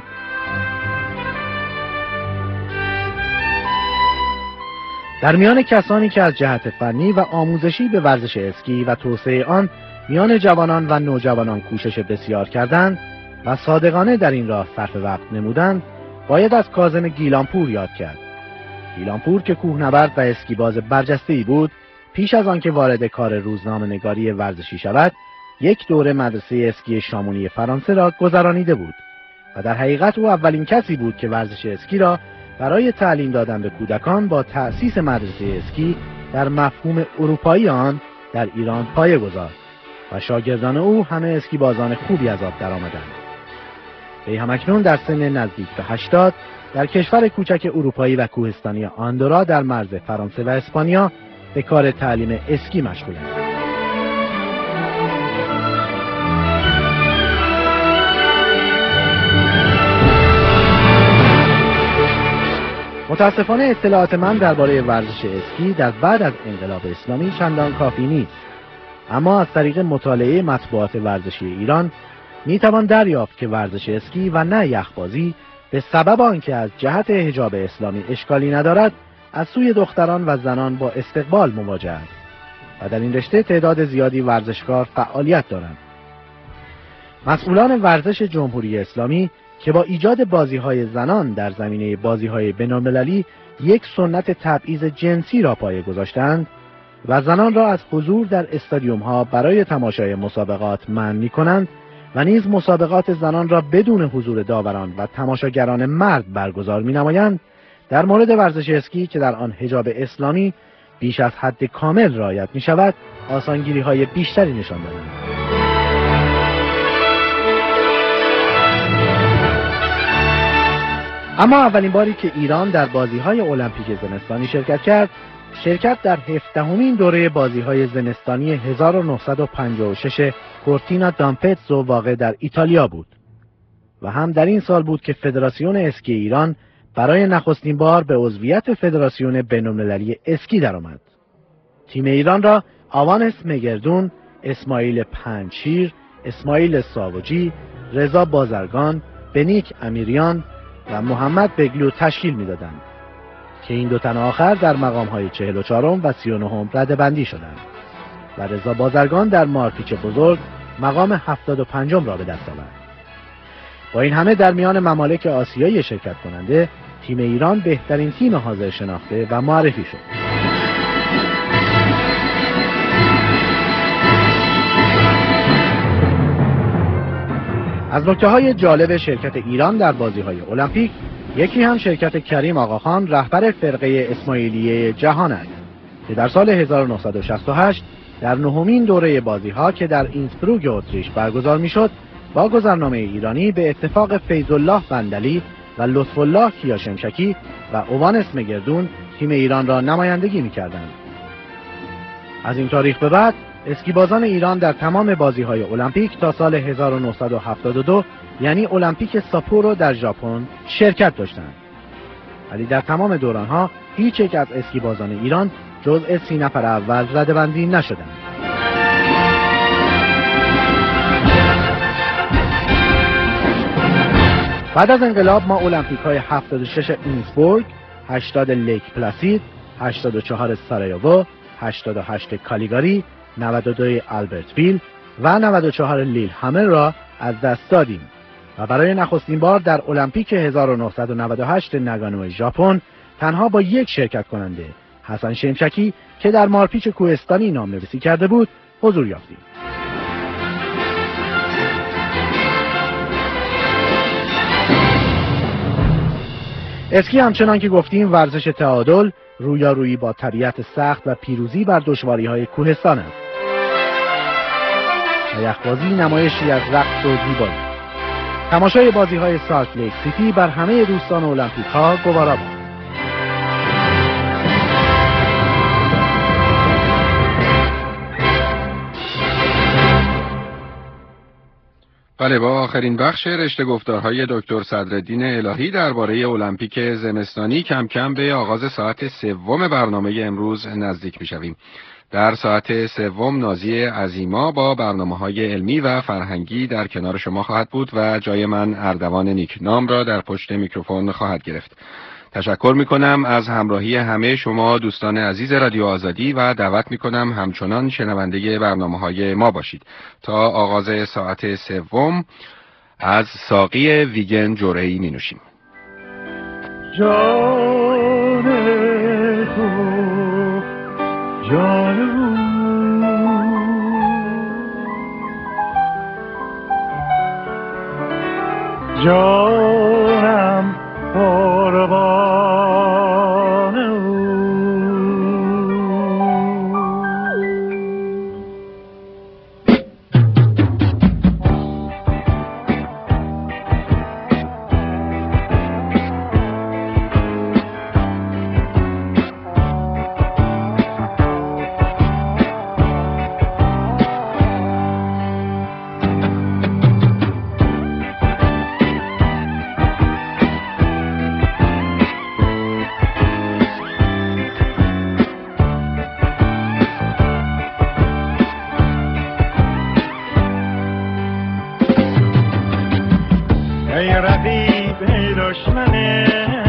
در میان کسانی که از جهت فنی و آموزشی به ورزش اسکی و توسعه آن میان جوانان و نوجوانان کوشش بسیار کردند و صادقانه در این راه صرف وقت نمودند، باید از کاظم گیلانپور یاد کرد. گیلانپور که کوهنورد و اسکیباز برجسته‌ای بود، پیش از آنکه وارد کار روزنامه‌نگاری ورزشی شود، یک دوره مدرسه اسکی شامونی فرانسه را گذرانیده بود و در حقیقت او اولین کسی بود که ورزش اسکی را برای تعلیم دادن به کودکان با تأسیس مدرسه اسکی در مفهوم اروپایی آن در ایران پایه گذاشت و شاگردان او همه اسکیبازان خوبی از آب درآمدند. وی همکنون در سن نزدیک به 80 در کشور کوچک اروپایی و کوهستانی آندورا در مرز فرانسه و اسپانیا به کار تعلیم اسکی مشغول است. متاسفانه اطلاعات من درباره ورزش اسکی در بعد از انقلاب اسلامی چندان کافی نیست، اما از طریق مطالعه مطبوعات ورزشی ایران میتوان دریافت که ورزش اسکی و نه یخبازی به سبب آنکه از جهت حجاب اسلامی اشکالی ندارد، از سوی دختران و زنان با استقبال مواجه است و در این رشته تعداد زیادی ورزشکار فعالیت دارند. مسئولان ورزش جمهوری اسلامی که با ایجاد بازی‌های زنان در زمینه بازی‌های بین‌المللی یک سنت تبعیض جنسی را پایه گذاشتند و زنان را از حضور در استادیوم‌ها برای تماشای مسابقات منع می‌کنند و نیز مسابقات زنان را بدون حضور داوران و تماشاگران مرد برگزار می‌نمایند، در مورد ورزش اسکی که در آن حجاب اسلامی بیش از حد کامل رعایت می‌شود، آسانگیری‌های بیشتری نشان دادند. اما اولین باری که ایران در بازی‌های المپیک زمستانی شرکت کرد، شرکت در 17مین دوره بازی‌های زمستانی 1956 کورتینا دامپتزو واقع در ایتالیا بود و هم در این سال بود که فدراسیون اسکی ایران برای نخستین بار به عضویت فدراسیون بین‌المللی اسکی درآمد. تیم ایران را آوانس مگردون، اسماعیل پنجشیر، اسماعیل ساوجی، رضا بازرگان، بنیک امیریان و محمد بگلو تشکیل می‌دادند که این دو تن آخر در مقام‌های 44 و 39 رده‌بندی شدند و رضا بازرگان در مارپیچ بزرگ مقام 75 را به دست آورد. با این همه در میان ممالک آسیایی شرکت کننده، تیم ایران بهترین تیم حاضر شناخته و معرفی شد. از نکته‌های جالب شرکت ایران در بازی‌های المپیک یکی هم شرکت کریم آقاخان رهبر فرقه اسماعیلیه جهان است که در سال 1968 در نهمین دوره بازی‌ها که در اینسبروک اتریش برگزار می‌شد با گذرنامه ایرانی به اتفاق فیض‌الله بندلی و لطف‌الله کیاشمشکی و اوان اسمگردون تیم ایران را نمایندگی می‌کردند. از این تاریخ به بعد اسکیبازان ایران در تمام بازی‌های المپیک تا سال 1972 یعنی المپیک ساپورو در ژاپن شرکت داشتند. ولی در تمام دوران‌ها هیچ یک از اسکیبازان ایران جزء 30 نفر اول رده‌بندی نشدند. بعد از انقلاب ما المپیک‌های 76 اینسبورگ، 80 لیک پلاسید، 84 سارایوو، 88 کالیگاری، 92 آلبرتویل و 94 لیل همر را از دست دادیم و برای نخستین بار در المپیک 1998 ناگانو ژاپن تنها با یک شرکت کننده، حسن شمشکی که در مارپیچ کوهستانی نام‌نویسی کرده بود، حضور یافتیم. اسکی همچنان که گفتیم ورزش تعادل، رویارویی با طبیعت سخت و پیروزی بر دشواری‌های کوهستان است. و یخبازی نمایشی از رقص و زیبایی. تماشای بازی‌های سالت لیک سیتی بر همه دوستان المپیک‌ها گوارا بود. بله، با آخرین بخش رشته گفتارهای دکتر صدرالدین الهی درباره المپیک زمستانی کم کم به آغاز ساعت سوم برنامه امروز نزدیک می‌شویم. در ساعت سوم نازی عظیما با برنامه‌های علمی و فرهنگی در کنار شما خواهد بود و جای من اردوان نیکنام را در پشت میکروفون خواهد گرفت. تشکر میکنم از همراهی همه شما دوستان عزیز رادیو آزادی و دعوت میکنم همچنان شنونده برنامه‌های ما باشید. تا آغاز ساعت سوم از ساقی ویگن جرعه‌ای می نوشیم. جان تو جان جانم قربان او ای رقیب ای دشمن